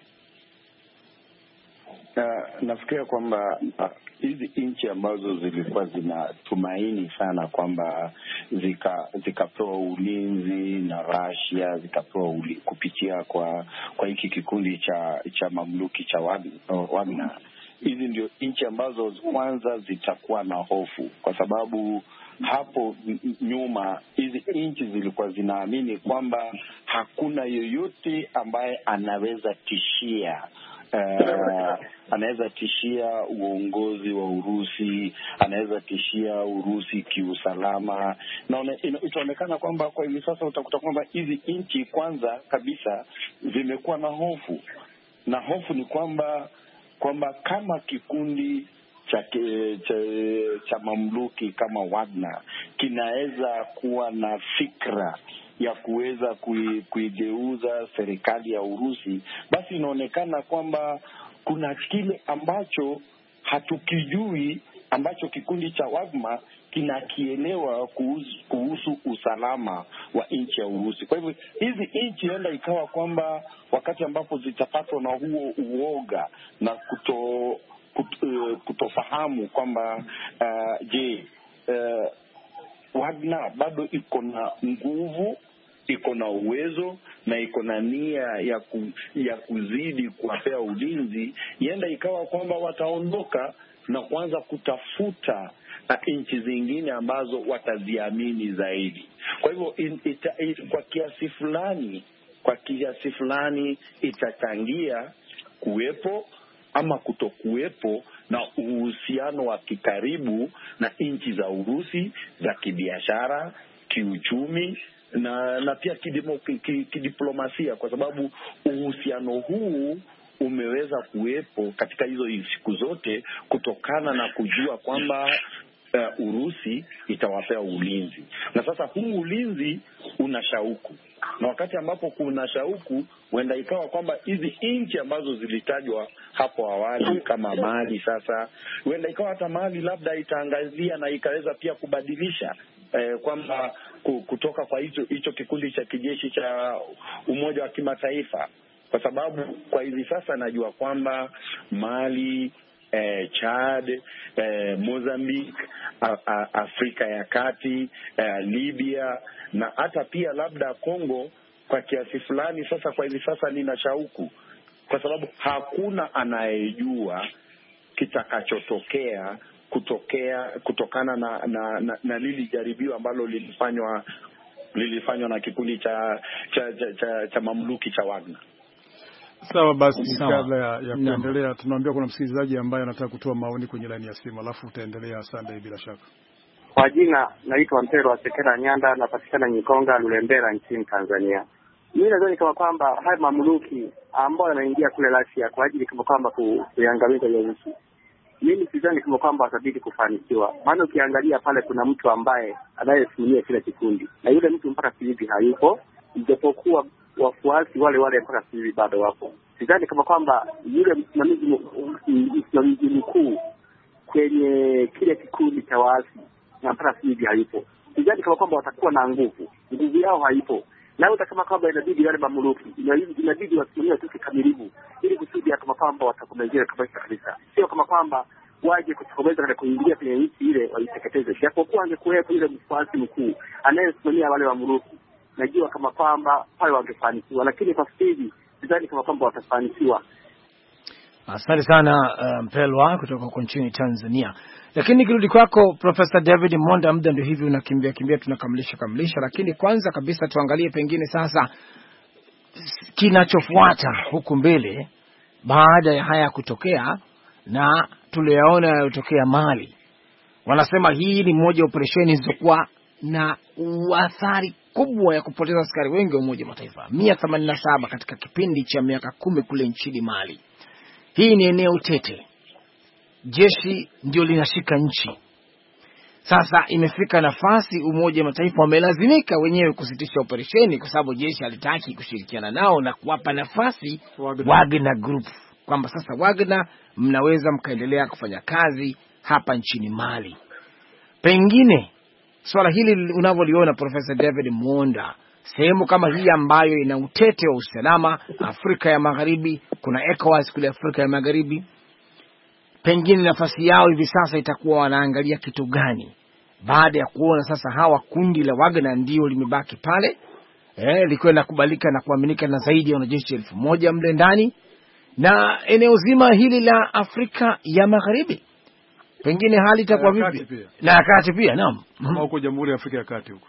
Nafikiria kwamba hizi nchi ambazo zilikuwa zinatumaini sana kwamba zikapewa ulinzi na Russia, zikapewa kupitia kwa hiki kikundi cha mamluki cha Wagner, hizi ndio nchi ambazo kwanza zitakuwa na hofu, kwa sababu hapo nyuma hizi nchi zilikuwa zinaamini kwamba hakuna yoyote ambaye anaweza tishia uongozi wa Urusi, anaweza tishia Urusi kiusalama. Na itaonekana kwamba kwa hivi sasa utakuta kwamba hizi nchi kwanza kabisa zimekuwa na hofu, na hofu ni kwamba kama kikundi cha mamluki kama Wagner kinaweza kuwa na fikra ya kuweza kuigeuza serikali ya Urusi, basi inaonekana kwamba kuna kile ambacho hatukijui ambacho kikundi cha Wagner kinakielewa kuhusu usalama wa nchi ya Urusi. Kwa hivyo hizi nchi huenda ikawa kwamba wakati ambapo zitapatwa na huo uoga na kutofahamu kwamba Wagner bado iko na nguvu, iko na uwezo na iko na nia ya kuzidi kuwapea ulinzi, ienda ikawa kwamba wataondoka na kuanza kutafuta nchi zingine ambazo wataziamini zaidi. Kwa hivyo kwa kiasi fulani itachangia kuwepo ama kutokuwepo na uhusiano wa kikaribu na nchi za Urusi za kibiashara, kiuchumi na pia kidiplomasia, kwa sababu uhusiano huu umeweza kuwepo katika hizo siku zote kutokana na kujua kwamba Urusi itawapea ulinzi. Na sasa huu ulinzi una shauku, na wakati ambapo kuna shauku, huenda ikawa kwamba hizi nchi ambazo zilitajwa hapo awali kama Mali, sasa huenda ikawa hata Mali labda itaangazia na ikaweza pia kubadilisha kwamba kutoka kwa hicho kikundi cha kijeshi cha Umoja wa Kimataifa, kwa sababu kwa hivi sasa najua kwamba Mali, Chad, Mozambique, Afrika ya Kati, Libya na hata pia labda Kongo kwa kiasi fulani sasa kwa hivi sasa nina shauku, kwa sababu hakuna anayejua kitakachotokea kutokana na lili jaribio ambalo lilifanywa na kikundi cha mamluki cha Wagner. Sawa basi, kabla ya kuendelea tunaambia kuna msikilizaji ambaye anataka kutoa maoni kwenye laini ya simu, alafu utaendelea Sunday bila shaka. Kwa jina naitwa Mpero wa Sekera Nyanda, napatikana Nyikonga, Lulembera nchini Tanzania. Mimi nadhani kama kwamba haya mamluki ambao yanaingia kule Russia kwa ajili kama kwamba kuangamiza hiyo nchi, mimi sidhani kama kwamba watabidi kufanikiwa. Maana ukiangalia pale kuna mtu ambaye anayesimamia kile kikundi, na yule mtu mpaka hivi hayupo, ijapokuwa wafuasi wale mpaka hivi bado wapo. Sidhani kama kwamba yule msimamizi mkuu kwenye kile kikundi cha waasi na mpaka hivi hayupo. Sidhani kama kwamba watakuwa na nguvu yao haipo. Na hata kama kwamba inabidi wale mamluki inabidi wasimamie tu kikamilifu ili kusudi kama kwamba watakomezea kabisa. Sio kama kwamba waje kutokomeza na kuingilia kwenye nchi ile waiteketeze. Japokuwa angekuwepo ile mfuasi mkuu anayesimamia wale mamluki, najua kama kwamba pale wangefanikiwa, lakini kwa sasa sidhani kama kwamba watafanikiwa. Asante sana Mpelwa kutoka huko nchini Tanzania. Lakini nikirudi kwako Professor David Monda, muda ndio hivi unakimbia tunakamilisha, lakini kwanza kabisa tuangalie pengine sasa kinachofuata huku mbele baada ya haya kutokea na tuliyaona yalotokea Mali. Wanasema hii ni moja ya operesheni zilizokuwa na athari kubwa ya kupoteza askari wengi wa Umoja wa Mataifa 187 katika kipindi cha miaka 10 kule nchini Mali. Hii ni eneo tete, jeshi ndio linashika nchi. Sasa imefika nafasi Umoja wa Mataifa wamelazimika wenyewe kusitisha operesheni kwa sababu jeshi halitaki kushirikiana nao na kuwapa nafasi Wagner Group, kwamba sasa Wagner mnaweza mkaendelea kufanya kazi hapa nchini Mali. Pengine swala hili unavyoliona Professor David Monda, sehemu kama hii ambayo ina utete wa usalama Afrika ya Magharibi, kuna ECOWAS kule Afrika ya Magharibi, pengine nafasi yao hivi sasa itakuwa wanaangalia kitu gani baada ya kuona sasa hawa kundi la Wagner ndio limebaki pale, likiwa linakubalika na kuaminika na zaidi ya wanajeshi 1000 mle ndani na eneo zima hili la Afrika ya Magharibi, pengine hali itakuwa vipi? Na kati pia naam, huko Jamhuri ya Afrika ya Kati huko.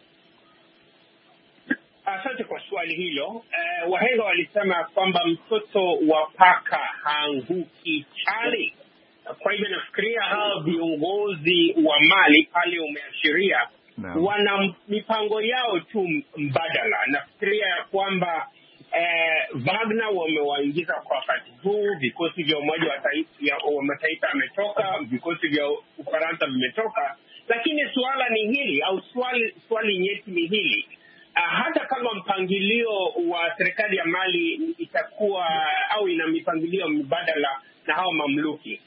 Asante kwa swali hilo. Wahenga walisema kwamba mtoto wa paka haanguki chali. Kwa hivyo nafikiria hao viongozi wa Mali pale umeashiria wana mipango yao tu mbadala. Nafikiria ya kwamba Wagner wamewaingiza kwa wakati huu, vikosi vya Umoja wa Mataifa ametoka, vikosi vya Ufaransa vimetoka, lakini suala ni hili au swali nyeti ni hili. Hata kama mpangilio wa serikali ya Mali itakuwa au ina mipangilio mbadala na hao mamluki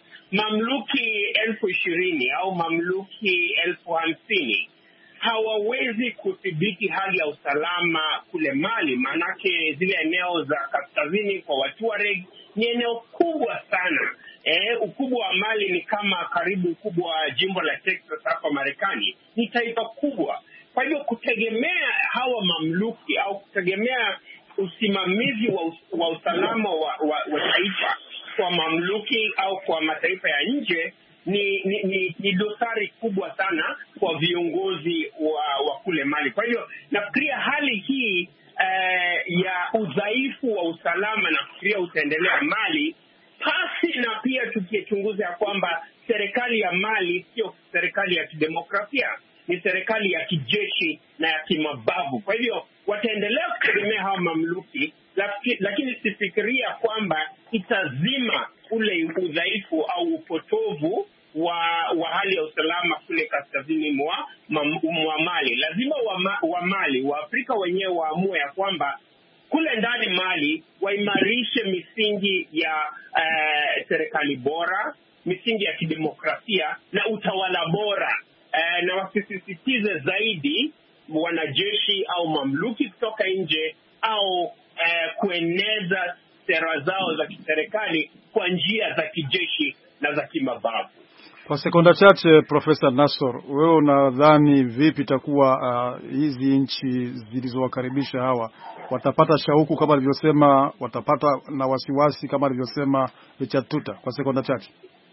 20,000 au mamluki 50,000 hawawezi kudhibiti hali ya usalama kule Mali, manake zile eneo za kaskazini kwa Watuareg ni eneo kubwa sana. Ukubwa wa Mali ni kama karibu ukubwa wa jimbo la Texas hapa Marekani. Ni taifa kubwa. Kwa hivyo kutegemea hawa mamluki au kutegemea usimamizi wa usalama wa taifa kwa mamluki au kwa mataifa ya nje ni dosari kubwa sana kwa viongozi wa kule Mali. Kwa hivyo nafikiria hali hii ya udhaifu wa usalama nafikiria utaendelea Mali, pasi na pia tukichunguza ya kwamba serikali ya Mali sio serikali ya kidemokrasia, ni serikali ya kijeshi na ya kimabavu. Kwa hivyo wataendelea kutegemea hawa mamluki, lakini sifikiria kwamba itazima ule udhaifu au upotovu wa hali ya usalama kule kaskazini mwa Mali. Lazima wa Mali, wa Afrika wenyewe waamue ya kwamba kule ndani Mali waimarishe misingi ya serikali bora, misingi ya kidemokrasia na utawala bora, na wasisitize zaidi wanajeshi au mamluki kutoka nje au kueneza sera zao za kiserikali kwa njia za kijeshi na za kimabavu. Kwa sekonda chache, Profesa Nassor, wewe unadhani vipi itakuwa hizi nchi zilizowakaribisha hawa watapata shauku kama alivyosema, watapata na wasiwasi kama alivyosema Richard Tuta? Kwa sekonda chache.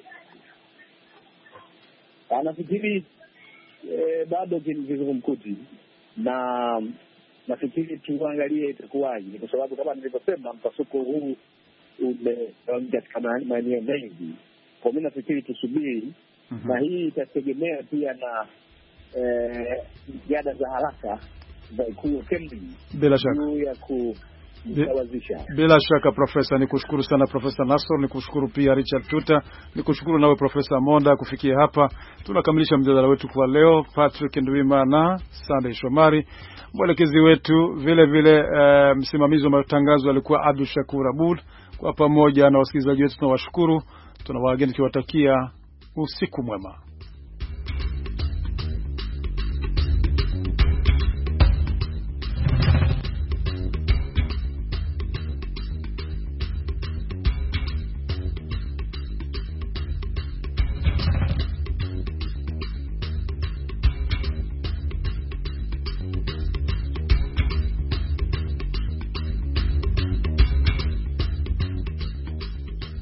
Nafikiri bado kizungumkuti, na nafikiri tuangalie itakuwaje, kwa sababu kama nilivyosema mpasuko huu katika maeneo mengi. Kwa mimi nafikiri tusubiri, na hii itategemea pia na jitihada za haraka za Ikulu Kremlin bila shaka ya kusawazisha. Bila shaka Profesa, nikushukuru sana Profesa Nassor, nikushukuru pia Richard Tuta, nikushukuru nawe Profesa Monda. Kufikia hapa tunakamilisha mjadala wetu kwa leo. Patrick Ndwimana, Sunday Shomari mwelekezi wetu, vile msimamizi wa matangazo alikuwa Abdul Shakur Abud. Kwa pamoja na wasikilizaji wetu tunawashukuru, tunawaageni tukiwatakia usiku mwema.